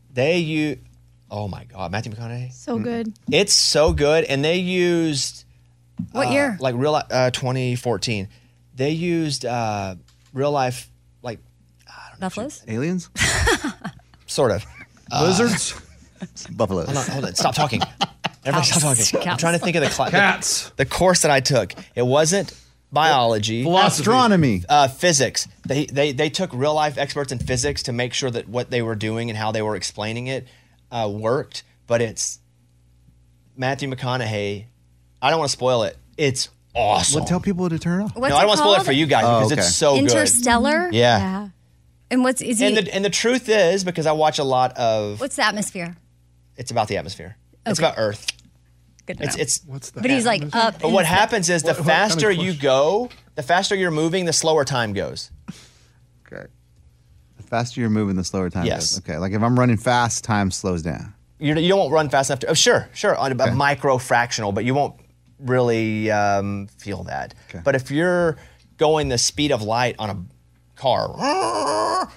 Oh my God, Matthew McConaughey. So good. It's so good, and they used What year? like 2014. They used real life, like Buffaloes? Aliens? sort of. Lizards? Buffaloes. Hold on, stop talking. Everybody stop talking. I'm Cows. trying to think of Cats. the course that I took. It wasn't biology. Philosophy. Astronomy. Physics. They took real life experts in physics to make sure that what they were doing and how they were explaining it worked. But it's Matthew McConaughey. I don't want to spoil it. It's awesome. Well, tell people to turn off. What's no, I don't it want to spoil it called? for you guys because okay. it's so good. Interstellar? Yeah. And what's is he? And the truth is, because I watch a lot of, What's the atmosphere? it's about the atmosphere. It's Okay. about Earth. Good to It's know. it's. What's that? But he's like up. But what happens is the What kind of faster you question? go, the faster you're moving, the slower time goes. Okay. The faster you're moving, the slower time Yes. goes. Okay. Like if I'm running fast, time slows down. You don't run fast enough to. Oh, sure, on a micro fractional, but you won't really feel that. Okay. But if you're going the speed of light on a car,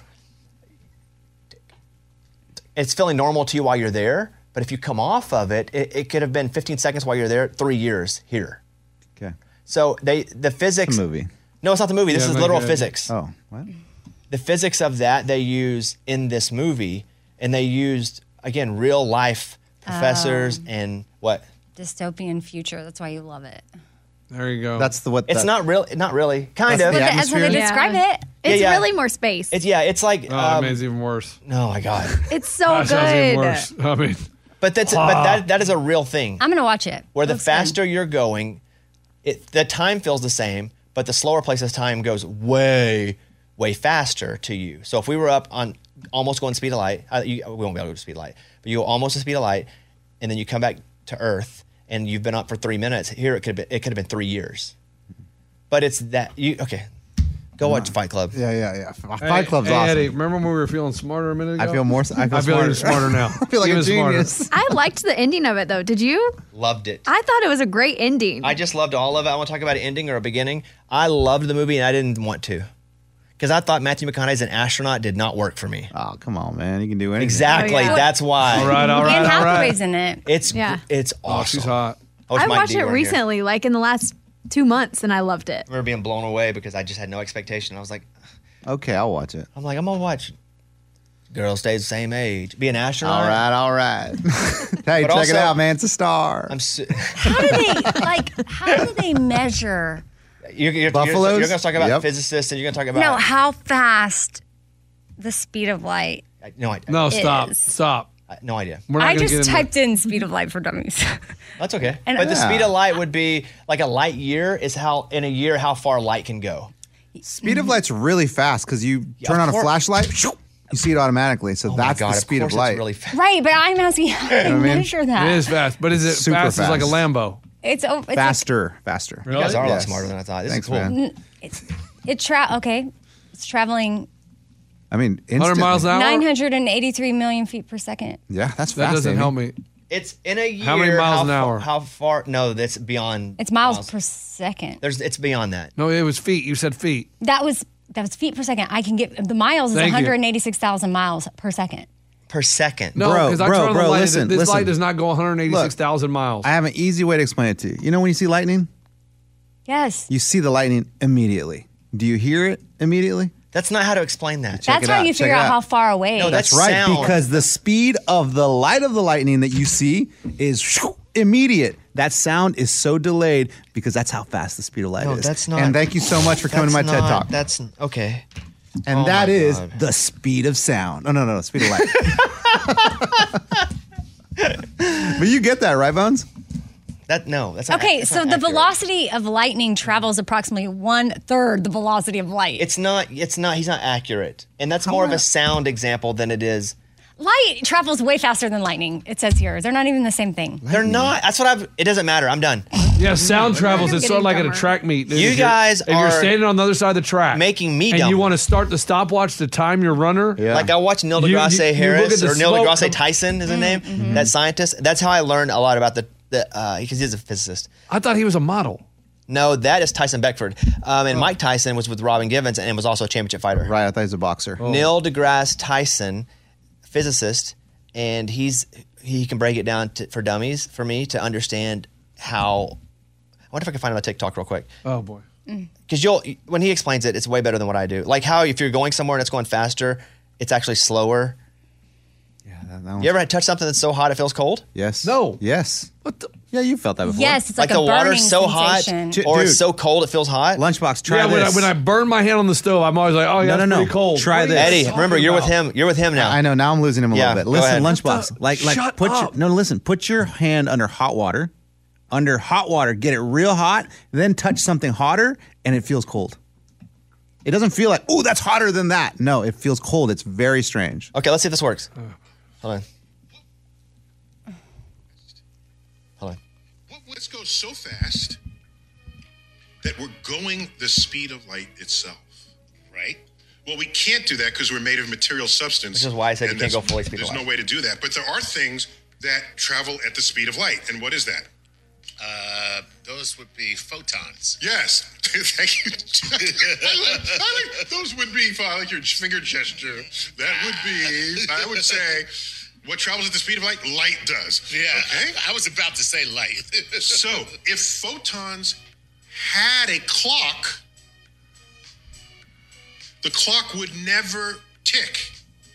it's feeling normal to you while you're there. But if you come off of it, it could have been 15 seconds while you're there, 3 years here. Okay. So the physics. It's a movie. No, it's not the movie. This Yeah, is no, literal yeah. physics. Oh, what? The physics of that they use in this movie, and they used again real life professors and what? Dystopian future. That's why you love it. There you go. That's the what? It's not real. Not really. Kind That's of. the That's how they atmosphere? describe Yeah. it. It's yeah. really more space. It's like. Oh, I mean, it's even worse. oh my god! It's so That sounds even good. worse. I mean, But that is a real thing. I'm gonna watch it. Where the Looks good. faster you're going, the time feels the same, but the slower places time goes way faster to you. So if we were up on almost going speed of light, we won't be able to go to speed of light, but you go almost to speed of light, and then you come back to Earth, and you've been up for 3 minutes. Here it could have been 3 years. But it's that you okay. Go watch Fight Club. Yeah. Fight Club's hey, awesome. Eddie, remember when we were feeling smarter a minute ago? I feel more. I feel, I feel even smarter now. I feel like Even a genius. smarter. I liked the ending of it though. Did you? Loved it. I thought it was a great ending. I just loved all of it. I want to talk about an ending or a beginning. I loved the movie and I didn't want to. Because I thought Matthew McConaughey as an astronaut did not work for me. Oh, come on, man. You can do anything. Exactly. Oh, yeah. That's why. All right. Anne Hathaway's in it. It's Yeah. it's Oh, awesome. she's hot. wish I Mike watched D it weren't here. recently, like in the last 2 months, and I loved it. I remember being blown away because I just had no expectation. I was like, Okay, I'll watch it. I'm going to watch Girls Stay the Same Age. Be an astronaut. All right. Hey, But check also- it out, man. It's a star. How do they measure? You're Buffaloes? going to talk about Yep. physicists and you're going to talk about. No, how fast the speed of light? No, stop. Is. Stop. No idea. We're not I gonna just get into- typed in speed of light for dummies. That's okay. And- but the Yeah. speed of light would be like a light year is how, in a year, how far light can go. Speed of light's really fast because you turn of on a course. flashlight, you see it automatically. So Oh my that's God, the speed of of course light. It's really fast. Right, but I'm asking how they what I mean? measure that. It is fast, but is it Super fast as like a fast. Lambo? It's Faster. You guys are a lot Yes. smarter than I thought. This Thanks, is cool. man. It's traveling. I mean, 100 miles an hour? 983 million feet per second. Yeah, that's That doesn't fascinating. help me. It's in a year. How many miles an hour? How far? No, that's beyond. It's miles per second. It's beyond that. No, it was feet. You said feet. That was feet per second. I can get the miles is Thank you. 186,000 miles per second. Per second. No, Bro, because I bro, turned on the bro, light. listen, This listen. light does not go 186,000 miles. I have an easy way to explain it to you. You know when you see lightning, Yes. you see the lightning immediately. Do you hear it immediately? That's not how to explain that. That's it how out, you check figure it out out. how far away. No, That's right, sound. because the speed of the light of the lightning that you see is immediate. That sound is so delayed because that's how fast the speed of light No, is. that's not. And thank you so much for coming to my that's TED not- Talk. That's okay. And Oh that my is God. the speed of sound. Oh, no, speed of light. But you get that, right, Bones? That's not Okay, that's so not the accurate. velocity of lightning travels approximately 1/3 the velocity of light. It's not. He's not accurate, and that's more of a sound example than it is. Light travels way faster than lightning. It says here they're not even the same thing. They're not. That's what I've. It doesn't matter. I'm done. Yeah, sound travels. It's sort of like at a dumber. track meet. You If you're- guys if you're are standing on the other side of the track, making me and dumb. you want to start the stopwatch to time your runner. Yeah. Like I watched Neil You- deGrasse you look Harris at the or Neil smoke deGrasse come- Tyson is his name. That scientist. That's how I learned a lot about the because he's a physicist. I thought he was a model. No, that is Tyson Beckford. And Mike Tyson was with Robin Givens and was also a championship fighter. Right, I thought he was a boxer. Neil deGrasse Tyson, physicist, and he can break it down for dummies for me to understand how. I wonder if I can find it on TikTok real quick. Oh boy. Because when he explains it, it's way better than what I do. Like how if you're going somewhere and it's going faster, it's actually slower. Yeah, that one. You ever touch something that's so hot it feels cold? Yes. No. Yes. What the? Yeah, you felt that before. Yes, it's like, the a burning water's so sensation. hot or it's Dude. so cold it feels hot? Lunchbox, try Yeah, this. when I burn my hand on the stove, I'm always like, oh yeah, No, it's no, pretty cold. Try What are you this. Eddie, talking remember you're with about? him. You're with him now. I know. Now I'm losing him a Yeah, little bit. go Listen, ahead. Lunchbox. Like, Shut put up. listen. Put your hand under hot water. Under hot water, get it real hot. Then touch something hotter, and it feels cold. It doesn't feel like, oh, that's hotter than that. No, it feels cold. It's very strange. Okay, let's see if this works. Hold on. Let's go so fast that we're going the speed of light itself, right? Well, we can't do that because we're made of material substance. This is why I said you and can't go there's- fully speed of There's light. no way to do that. But there are things that travel at the speed of light. And what is that? Those would be photons. Yes. Thank you. I like those would be, I like your finger gesture. That would be, I would say, what travels at the speed of light? Light does. Yeah, Okay. I was about to say light. So, if photons had a clock, the clock would never tick.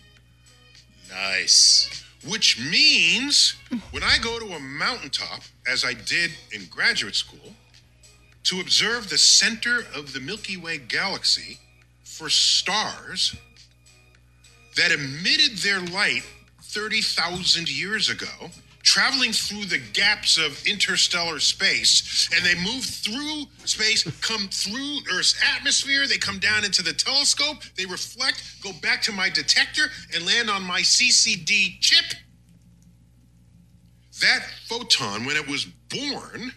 Nice. Which means when I go to a mountaintop, as I did in graduate school, to observe the center of the Milky Way galaxy for stars that emitted their light 30,000 years ago, traveling through the gaps of interstellar space, and they move through space, come through Earth's atmosphere, they come down into the telescope, they reflect, go back to my detector, and land on my CCD chip. That photon, when it was born,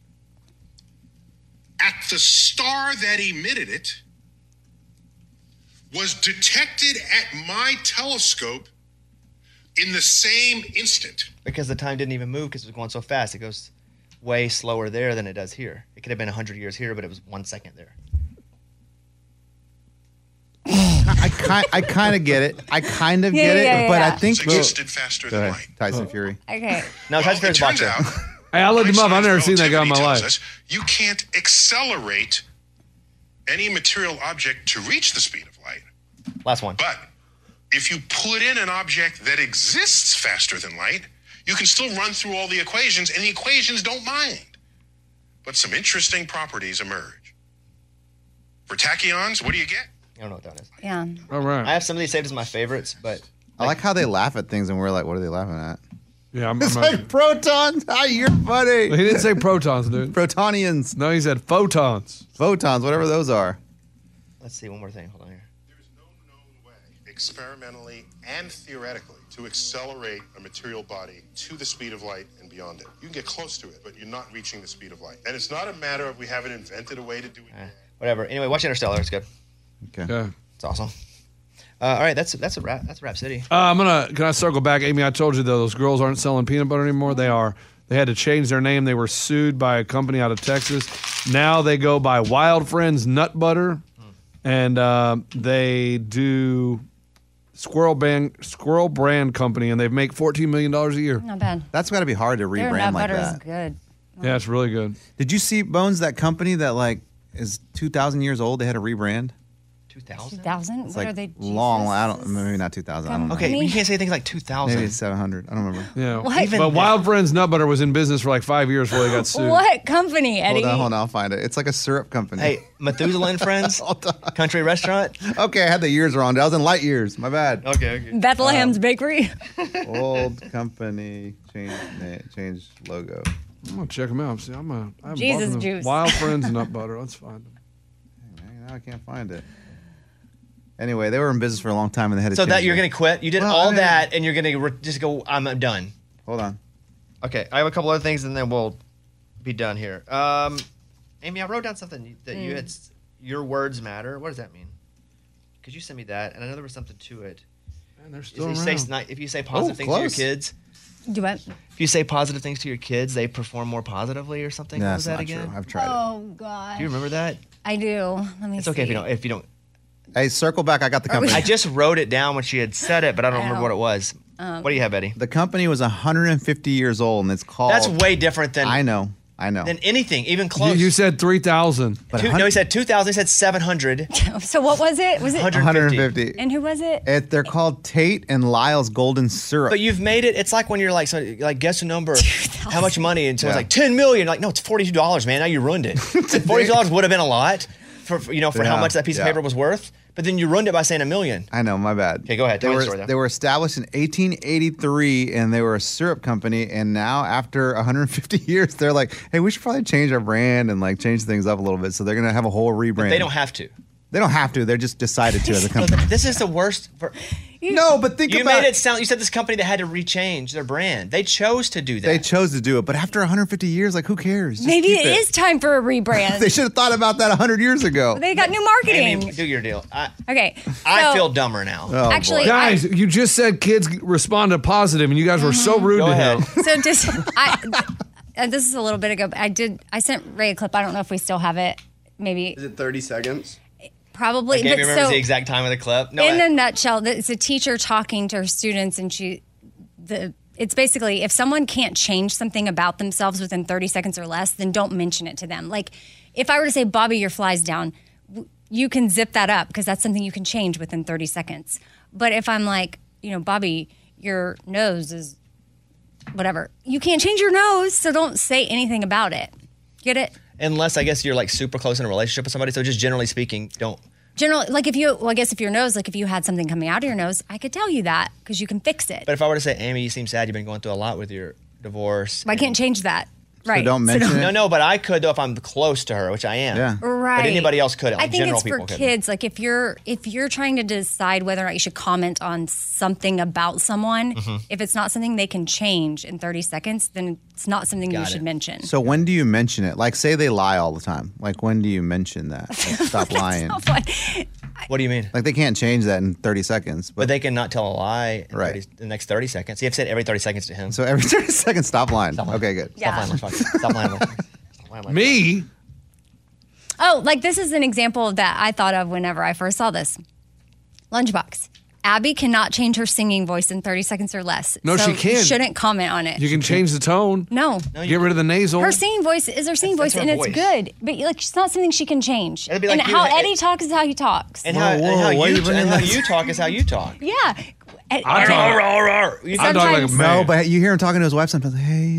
at the star that emitted it, was detected at my telescope in the same instant. Because the time didn't even move because it was going so fast. It goes way slower there than it does here. It could have been 100 years here, but it was 1 second there. I kind of get it. I kind of get it, but I think It's existed faster Go than ahead, light. Tyson Fury. Okay. No, Well, Tyson Fury's it turns boxer. out, Hey, I looked him up. I've Einstein's never seen that guy in my relativity tells life. us you can't accelerate any material object to reach the speed of light. Last one. But if you put in an object that exists faster than light, you can still run through all the equations, and the equations don't mind. But some interesting properties emerge. For tachyons, what do you get? I don't know what that is. Yeah. All right. I have some of these saved as my favorites, but I like how they laugh at things, and we're like, what are they laughing at? Yeah, I'm It's like protons. Ah, you're funny. He didn't say protons, dude. Protonians. No, he said photons. Photons, whatever those are. let's see one more thing. Hold on here. There is no known way, experimentally and theoretically, to accelerate a material body to the speed of light and beyond it. You can get close to it, but you're not reaching the speed of light. And it's not a matter of we haven't invented a way to do it. Whatever. Anyway, watch Interstellar. It's good. Okay. Yeah. It's awesome. All right, that's a wrap. That's Rap City. Can I circle back, Amy? I told you those girls aren't selling peanut butter anymore. They are. They had to change their name. They were sued by a company out of Texas. Now they go by Wild Friends Nut Butter, and they do Squirrel Brand Company, and they make $14 million a year. Not bad. That's got to be hard to Their rebrand nut like butter that. is good. Yeah, it's really good. Did you see Bones? That company that like is 2,000 years old. They had a rebrand. 2000. 2000? It's What like are they? long. Jesus? I don't. Maybe not 2,000. I don't know. Okay, you can't say things like 2000. Maybe it's 700. I don't remember. Yeah. What? But Wild Friends Nut Butter was in business for like 5 years before they got sued. What company, Eddie? Hold on. I'll find it. It's like a syrup company. Hey, Methuselah and Friends, country restaurant. Okay, I had the years wrong. I was in light years. My bad. Okay. Bethlehem's Bakery. Old company change logo. I'm gonna check them out. See, I haven't Jesus bought them. juice. Wild Friends Nut Butter. Let's find them. Man, now I can't find it. Anyway, they were in business for a long time and they had to So change that you're it. going to quit? You did that, and you're going to just go, I'm done. Hold on. Okay, I have a couple other things, and then we'll be done here. Amy, I wrote down something that you had. Your words matter. What does that mean? Could you send me that? And I know there was something to it. Man, they're still If you say positive things to your kids, Do what? if you say positive things to your kids, they perform more positively or something. No, What that's was that not again? true. I've tried Oh God. Do you remember that? I do. Let me It's see. okay if you don't. Hey, circle back. I got the company. I just wrote it down when she had said it, but I don't remember what it was. What do you have, Eddie? The company was 150 years old, and it's called. That's way different than I know. than anything, even close. You said 3,000. No, he said 2,000. He said 700. So what was it? Was it 150. And who was it? They're called Tate and Lyle's Golden Syrup. But you've made it. It's like when you're like, guess a number. How much money? And someone's like 10 million. Like, no, it's $42, man. Now you ruined it. $42 would have been a lot for how much that piece of paper was worth. But then you ruined it by saying $1 million. I know, my bad. Okay, go ahead. Tell me the story, though. They were established in 1883, and they were a syrup company. And now, after 150 years, they're like, "Hey, we should probably change our brand and like change things up a little bit." So they're gonna have a whole rebrand. But they don't have to. They don't have to. They're just decided to as a company. This is the worst. No, but think you about made it sound. You said this company that had to rechange their brand. They chose to do that. They chose to do it, but after 150 years, like, who cares? Just Maybe keep it is time for a rebrand. They should have thought about that 100 years ago. They got new marketing. Amy, do your deal. Okay. I so- feel dumber now. Oh, Actually, Guys, you just said kids responded positive, and you guys were so rude Go to ahead. him. So just this is a little bit ago. But I sent Ray a clip. I don't know if we still have it. Maybe Is it 30 seconds? probably. I can't but remember so the exact time of the clip. No, in a nutshell, it's a teacher talking to her students, and it's basically if someone can't change something about themselves within 30 seconds or less, then don't mention it to them. Like if I were to say, Bobby, your fly's down, you can zip that up because that's something you can change within 30 seconds. But if I'm like, Bobby, your nose is whatever, you can't change your nose, so don't say anything about it. Get it? unless I guess you're like super close in a relationship with somebody. So just generally speaking, don't. Generally, like if your nose, like if you had something coming out of your nose, I could tell you that because you can fix it. But if I were to say, Amy, you seem sad. You've been going through a lot with your divorce. I can't change that. Right. don't mention it? No, but I could though if I'm close to her, which I am. Yeah. Right. But anybody else could. Like I think general it's for people kids. Like if you're trying to decide whether or not you should comment on something about someone, if it's not something they can change in 30 seconds, then it's not something you should mention. So when do you mention it? Like, say they lie all the time. Like, when do you mention that? Like, stop lying. What do you mean? Like, they can't change that in 30 seconds. But they can not tell a lie in Right. the next 30 seconds. You have to say it every 30 seconds to him. So every 30 seconds, stop lying. Okay, good. Stop lying. Stop lying. Stop lying. Me? Oh, like this is an example that I thought of whenever I first saw this. Lunchbox. Abby cannot change her singing voice in 30 seconds or less. No, so she can. You shouldn't comment on it. You can change the tone. No. Get rid of the nasal. Her singing voice is her singing voice, her and it's voice. good. But like, it's not something she can change. It'd be And like you, how it- Eddie talks is how he talks. And how why are you bringing that- you talk is how you talk. Yeah. I Rawr, talk, rawr, rawr. You I talk like a Sometimes- man. No, but you hear him talking to his wife sometimes. Hey,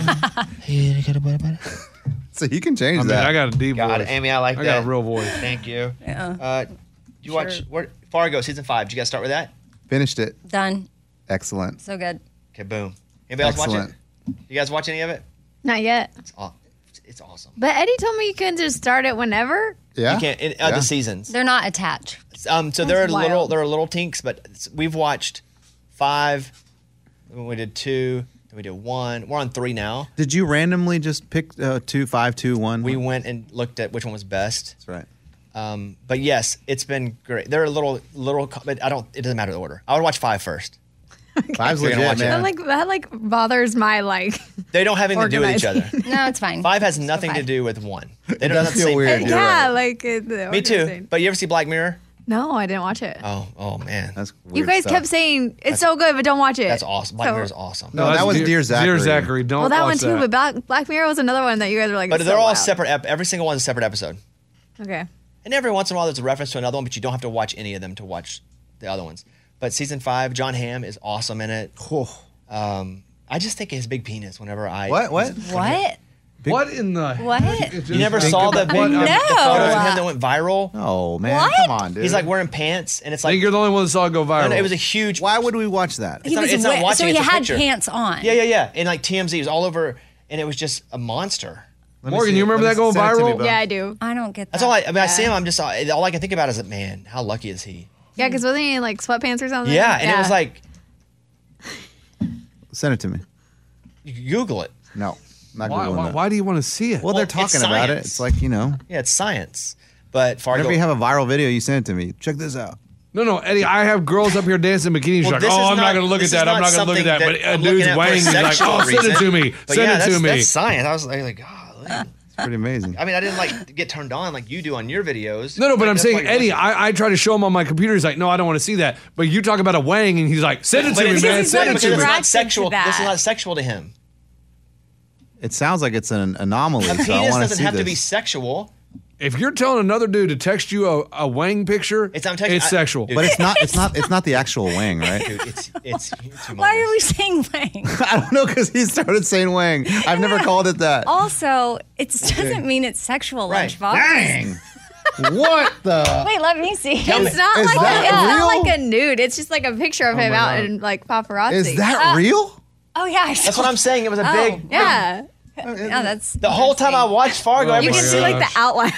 so you can change I mean, that. I got a deep God, voice. Amy, I like I that. got a real voice. Thank you. Yeah. You watch Fargo season 5? Did you guys start with that? Finished it. Done. Excellent. So good. Okay, boom. Anybody else watch it? Excellent. You guys watch any of it? Not yet. It's awesome. But Eddie told me you can just start it whenever. Yeah. You can't Yeah. the seasons. They're not attached. So there are wild. little tinks, but we've watched 5. Then we did 2. Then we did 1. We're on 3 now. Did you randomly just pick 2, 5, 2, 1? We went and looked at which one was best. That's right. But yes, it's been great. They're a little, but it doesn't matter the order. I would watch 5 first. Five's You're gonna legit, watch man. That bothers my They don't have anything to do with each other. No, it's fine. 5 has nothing to do with 1. They don't does have the feel same weird. thing. Yeah, Me too. But you ever see Black Mirror? No, I didn't watch it. Oh man, That's weird You guys stuff. kept saying it's so good, but don't watch it. that's awesome. Black So- Mirror is awesome. No, that was Dear Zachary. Dear Zachary, don't Well, that watch one too, that. but Black Mirror was another one that you guys were like. But it's they're so all loud. separate. Every single one is a separate episode. Okay. And every once in a while, there's a reference to another one, but you don't have to watch any of them to watch the other ones. But season 5, John Hamm is awesome in it. I just think his big penis. Whenever I What? What? What in the? What? You never saw the big No. the photos of him that went viral? Oh man, What? come on, dude. He's like wearing pants, and it's I like think you're the only one that saw it go viral. no, it was a huge. why would we watch that? He not- was it's not wet- watching, so he it's a had picture. pants on. Yeah. And like TMZ was all over, and it was just a monster. Morgan, you remember that going viral? Yeah, I do. I don't get that. That's all I mean. I see him. Yeah. I'm just all I can think about is, man, how lucky is he? Yeah, because wasn't he in like sweatpants or something? Yeah, and it was like Send it to me. you Google it. No, I'm not Why, Googling why, that. why do you want to see it? Well, they're Well, it's talking about it. science. It's like, Yeah, it's science. But Fargo. whenever you have a viral video, you send it to me. Check this out. No, Eddie, I have girls up here dancing in bikinis. Well, like, this is I'm not not- going to look at this is that. I'm not not going to look at that. something But a that I'm dude's looking at for weighing is like, sexual send it to reason. me. But Send yeah, it to me. That's science. I was like, golly. It's pretty amazing. I mean, I didn't like get turned on like you do on your videos. No, but Like, I'm that's saying, why you're Eddie, watching. I try to show him on my computer. He's like, no, I don't want to see that. But you talk about a wang, and he's like, send it But to me, it's- man. it's Send it because to me. it's Attracted not to sexual. that. This is not sexual to him. It sounds like it's an anomaly. A so I penis want to doesn't see have this. to be sexual. If you're telling another dude to text you a wang picture, It's- I'm texting- it's I- sexual. Dude. But it's not the actual wang, right? Dude, it's humongous. Why are we saying wang? I don't know because he started saying wang. I've never called it that. Also, it doesn't mean it's sexual, Right. Lunchbox. Dang. What the? Wait, let me see. It's not Is like that it's not real? like a nude. It's just like a picture of him my out God. in like paparazzi. Is that real? Oh yeah, I saw. That's what I'm saying. It was a big. Yeah. Yeah, that's The whole time I watched Fargo, Oh every You my can see like gosh. the outline.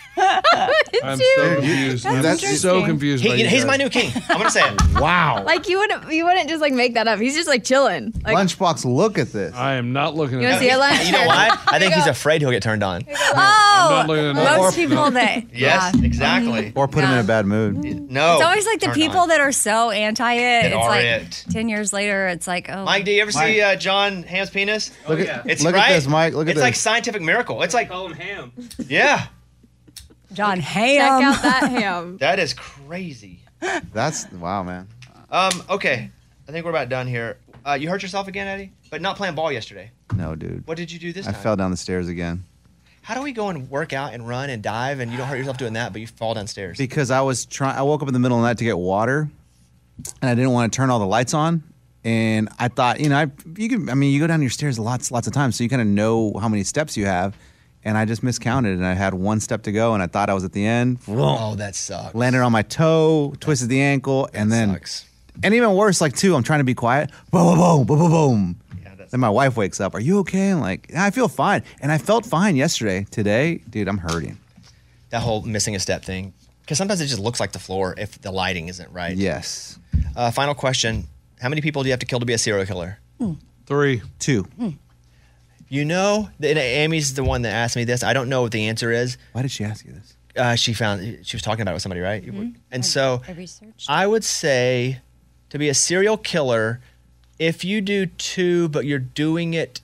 I'm so confused. I'm so interesting. confused. by you he's guys. my new king. I'm gonna say it. Wow. Like you wouldn't just like make that up. He's just like chilling. Like Lunchbox, look at this. I am not looking you at want to see that. it, Lunch? You know why? I think you he's go. afraid he'll get turned on. Oh, not looking at that. most people that Yes, yeah. exactly. Or put him in Yeah. a bad mood. No. It's always like the Turn people on. that are so anti it. That It's are like it. 10 years later, it's like, oh, Mike, do you ever see John Hamm's penis? Look at It's look right. at this, Mike. Look at it's this. like scientific miracle. It's like Call him ham. yeah, John Check Hamm. out that ham. that is crazy. That's wow, man. Okay, I think we're about done here. You hurt yourself again, Eddie, but not playing ball yesterday. No, dude. What did you do this I time? fell down the stairs again How do we go and work out and run and dive and you don't hurt yourself doing that, but you fall downstairs? because I was trying. I woke up in the middle of the night to get water, and I didn't want to turn all the lights on. And I thought, you go down your stairs lots of times, so you kind of know how many steps you have. And I just miscounted, and I had one step to go, and I thought I was at the end. Oh, that sucks. Landed on my toe, twisted the ankle, and then, sucks. and even worse, like I'm trying to be quiet. Boom, boom, boom, boom, boom. Yeah, that's Then my wife wakes up. Are you okay? I'm like, I feel fine, and I felt fine yesterday. Today, dude, I'm hurting. that whole missing a step thing. Because sometimes it just looks like the floor if the lighting isn't right. Yes. Final question: how many people do you have to kill to be a serial killer? 3. 2. You know, and Amy's the one that asked me this. I don't know what the answer is. Why did she ask you this? She was talking about it with somebody, right? And so I researched. I would say to be a serial killer, if you do 2, but you're doing it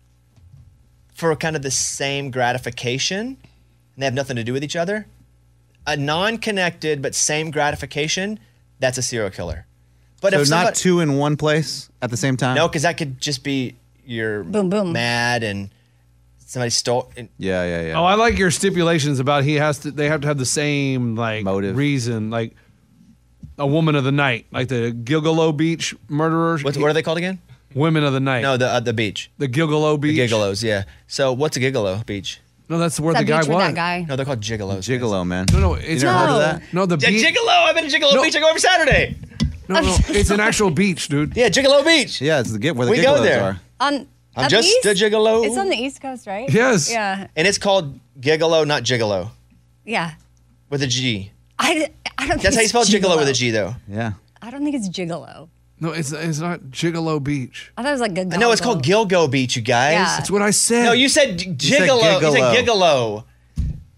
for kind of the same gratification, and they have nothing to do with each other, a non-connected but same gratification, that's a serial killer. But So if not somebody, 2 in one place at the same time? no, because that could just be you're Boom, boom. mad and somebody stole. And Yeah. Oh, I like your stipulations about they have to have the same like Motive. reason, like a woman of the night, like the Gilgalo Beach murderers. what are they called again? Women of the night. No, the beach. the Gilgalo Beach. The gigolos, yeah. So what's a gigolo beach? No, that's where that the guy beach with was. that guy. No, they're called gigolos. Gigolo, man. No, it's You never heard of No. that? No, the Yeah, beach. Gigolo. I've been to Gigolo No. Beach. I go every Saturday. No, it's an actual beach, dude. Yeah, Gigolo Beach. Yeah, it's where the We go gigolos there. are. On I'm up just east? a gigolo. It's on the East Coast, right? Yes. Yeah. And it's called gigolo, not gigolo, Yeah. with a G. I don't think That's how you it's spell gigolo with a G, though. Yeah. I don't think it's gigolo. No, it's not Gigolo Beach. I thought it was like a I know it's called Gilgo Beach, you guys. Yeah. That's what I said. No, you said said gigolo. You said gigolo. gigolo.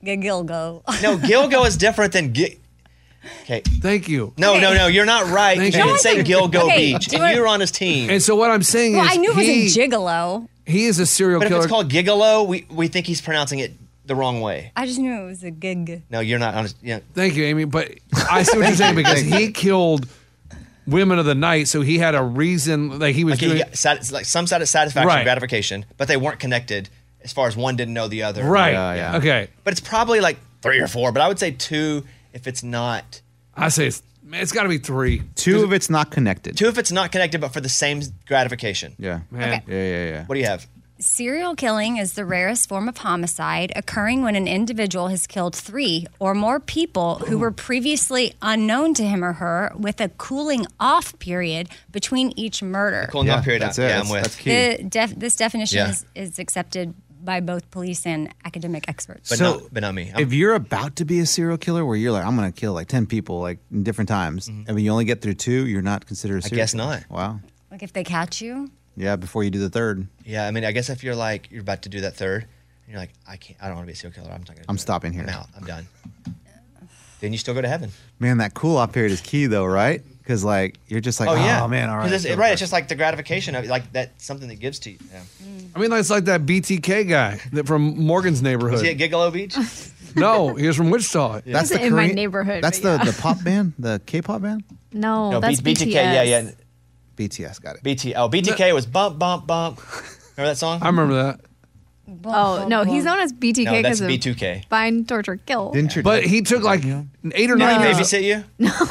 Gilgo. No, Gilgo is different than Okay. Thank you. No, you're not right. Thank You you. didn't say Gilgo Okay, Beach, do and I- you were on his team. And so what I'm saying Well, is I knew it was a gigolo. he is a serial But if killer. it's called Gigolo, we think he's pronouncing it the wrong way. I just knew it was a gig. No, you're not honest. Yeah. Thank you, Amy. But I see what you're saying because he killed women of the night, so he had a reason. Like he was Like, he doing. got like some sort of satisfaction, Right. gratification, but they weren't connected as far as one didn't know the other. Right. Yeah. Okay. But it's probably like 3 or 4, but I would say 2 if it's not. I say it's got to be 3. 2 if it's not connected. 2 if it's not connected, but for the same gratification. Yeah. Man. Yeah. What do you have? Serial killing is the rarest form of homicide, occurring when an individual has killed 3 or more people who were previously unknown to him or her, with a cooling off period between each murder. Cooling off period. That's Yeah, it. I'm with. That's key. This definition Yeah. is accepted by both police and academic experts. But not me. If you're about to be a serial killer where you're like, I'm going to kill like 10 people like in different times, and when you only get through 2, you're not considered a serial guess killer. not. Wow. Like if they catch you, Yeah, before you do the 3rd. Yeah, I mean, I guess if you're like you're about to do that 3rd, and you're like, I don't want to be a serial killer. I'm not gonna. I'm do it. stopping here. I'm out. I'm done. Then you still go to heaven. Man, that cool off period is key though, right? Because like you're just like, oh man, all right. 'Cause it's, right, it's just like the gratification of it, like that's something that gives to you. Yeah. I mean, it's like that BTK guy that from Morgan's neighborhood. Was he at Gigolo Beach? No, he was from Wichita. That's He's the in my Korean- neighborhood, That's but the pop band, the K-pop band. No, No, that's BTK. BTS. Yeah. BTS, got it. BTK was bump, bump, bump. Remember that song? I remember that. Oh no, he's known as BTK No, that's because of B2K. Find, Torture, Kill. Didn't your But he took like 8 or 9 years. Babysit you?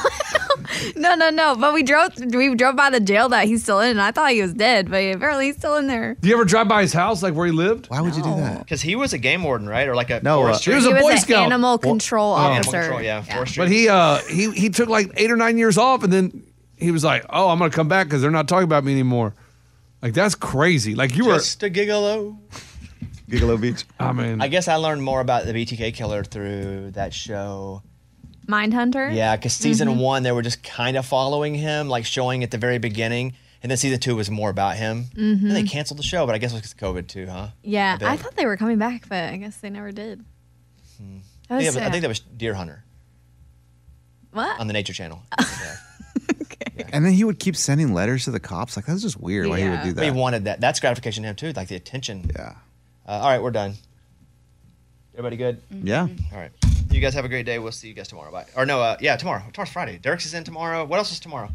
No. But we drove by the jail that he's still in, and I thought he was dead, but apparently he's still in there. Do you ever drive by his house, like where he lived? Why would you do that? Because he was a game warden, right? Or like a No, forestry. he was a He Boy was an Scout. animal control officer. Animal control, yeah, forestry. But he took like 8 or 9 years off, and then he was like, "Oh, I'm gonna come back because they're not talking about me anymore." Like that's crazy. Like you Just a gigolo. Gigolo Beach. I mean, I guess I learned more about the BTK killer through that show. Mindhunter. Yeah, because season 1 they were just kind of following him, like showing at the very beginning, and then season 2 was more about him. And they canceled the show, but I guess it was because of COVID too, huh? Yeah, A bit. I thought they were coming back, but I guess they never did. That was Yeah, but I sad. think that was Deer Hunter What? on the Nature Channel. And then he would keep sending letters to the cops. Like, that's just weird why he would Yeah. do But he that. wanted that. That's gratification to him too, like the attention. Yeah. All right, we're done. Everybody good? Yeah. All right. You guys have a great day. We'll see you guys tomorrow. Bye. Or no, yeah, tomorrow. Tomorrow's Friday. Derek's is in tomorrow. What else is tomorrow?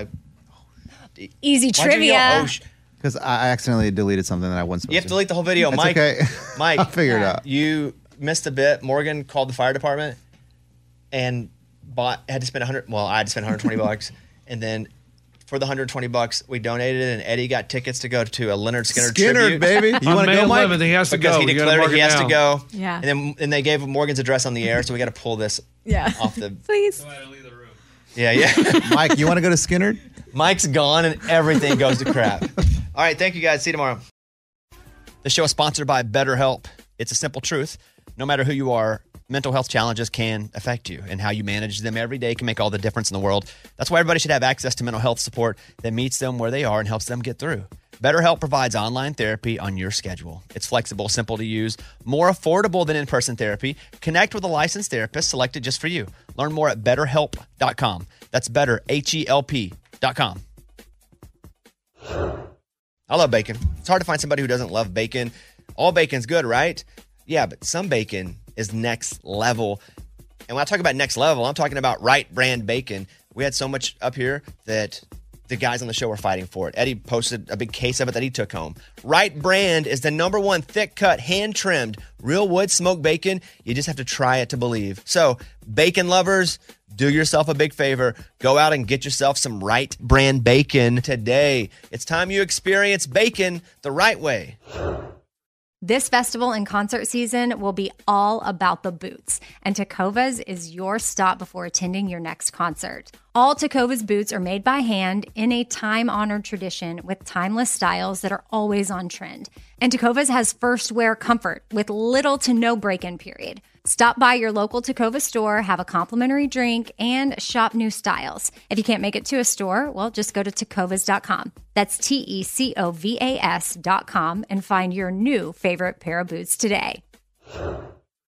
easy Why'd you trivia. yell, Because I accidentally deleted something that I wasn't supposed You have to delete the whole video. That's Mike, okay. Mike, I'll figure it out. You missed a bit. Morgan called the fire department and had to spend I had to spend $120, and then for the $120, we donated it, and Eddie got tickets to go to a Leonard Skinner tribute. baby. You on want to May go, Mike? 11th, he has to Because go. he You gotta declared mark he it has to down. Oh, go. Yeah. And they gave Morgan's address on the air, so we got to pull this Yeah. off the. Please. Yeah. Mike, you want to go to Skinner? Mike's gone and everything goes to crap. All right, thank you guys. See you tomorrow. The show is sponsored by BetterHelp. It's a simple truth. No matter who you are, mental health challenges can affect you, and how you manage them every day can make all the difference in the world. That's why everybody should have access to mental health support that meets them where they are and helps them get through. BetterHelp provides online therapy on your schedule. It's flexible, simple to use, more affordable than in-person therapy. Connect with a licensed therapist selected just for you. Learn more at BetterHelp.com. That's better, HELP.com. I love bacon. It's hard to find somebody who doesn't love bacon. All bacon's good, right? Yeah, but some bacon is next level. And when I talk about next level, I'm talking about Right Brand bacon. We had so much up here that the guys on the show were fighting for it. Eddie posted a big case of it that he took home. Right Brand is the #1 thick-cut, hand-trimmed, real wood smoked bacon. You just have to try it to believe. So, bacon lovers, do yourself a big favor. Go out and get yourself some Right Brand bacon today. It's time you experience bacon the right way. This festival and concert season will be all about the boots, and Tecovas is your stop before attending your next concert. All Tecovas boots are made by hand in a time-honored tradition with timeless styles that are always on trend. And Tecovas has first wear comfort with little to no break-in period. Stop by your local Tecova store, have a complimentary drink, and shop new styles. If you can't make it to a store, well, just go to tecovas.com. That's TECOVAS.com and find your new favorite pair of boots today.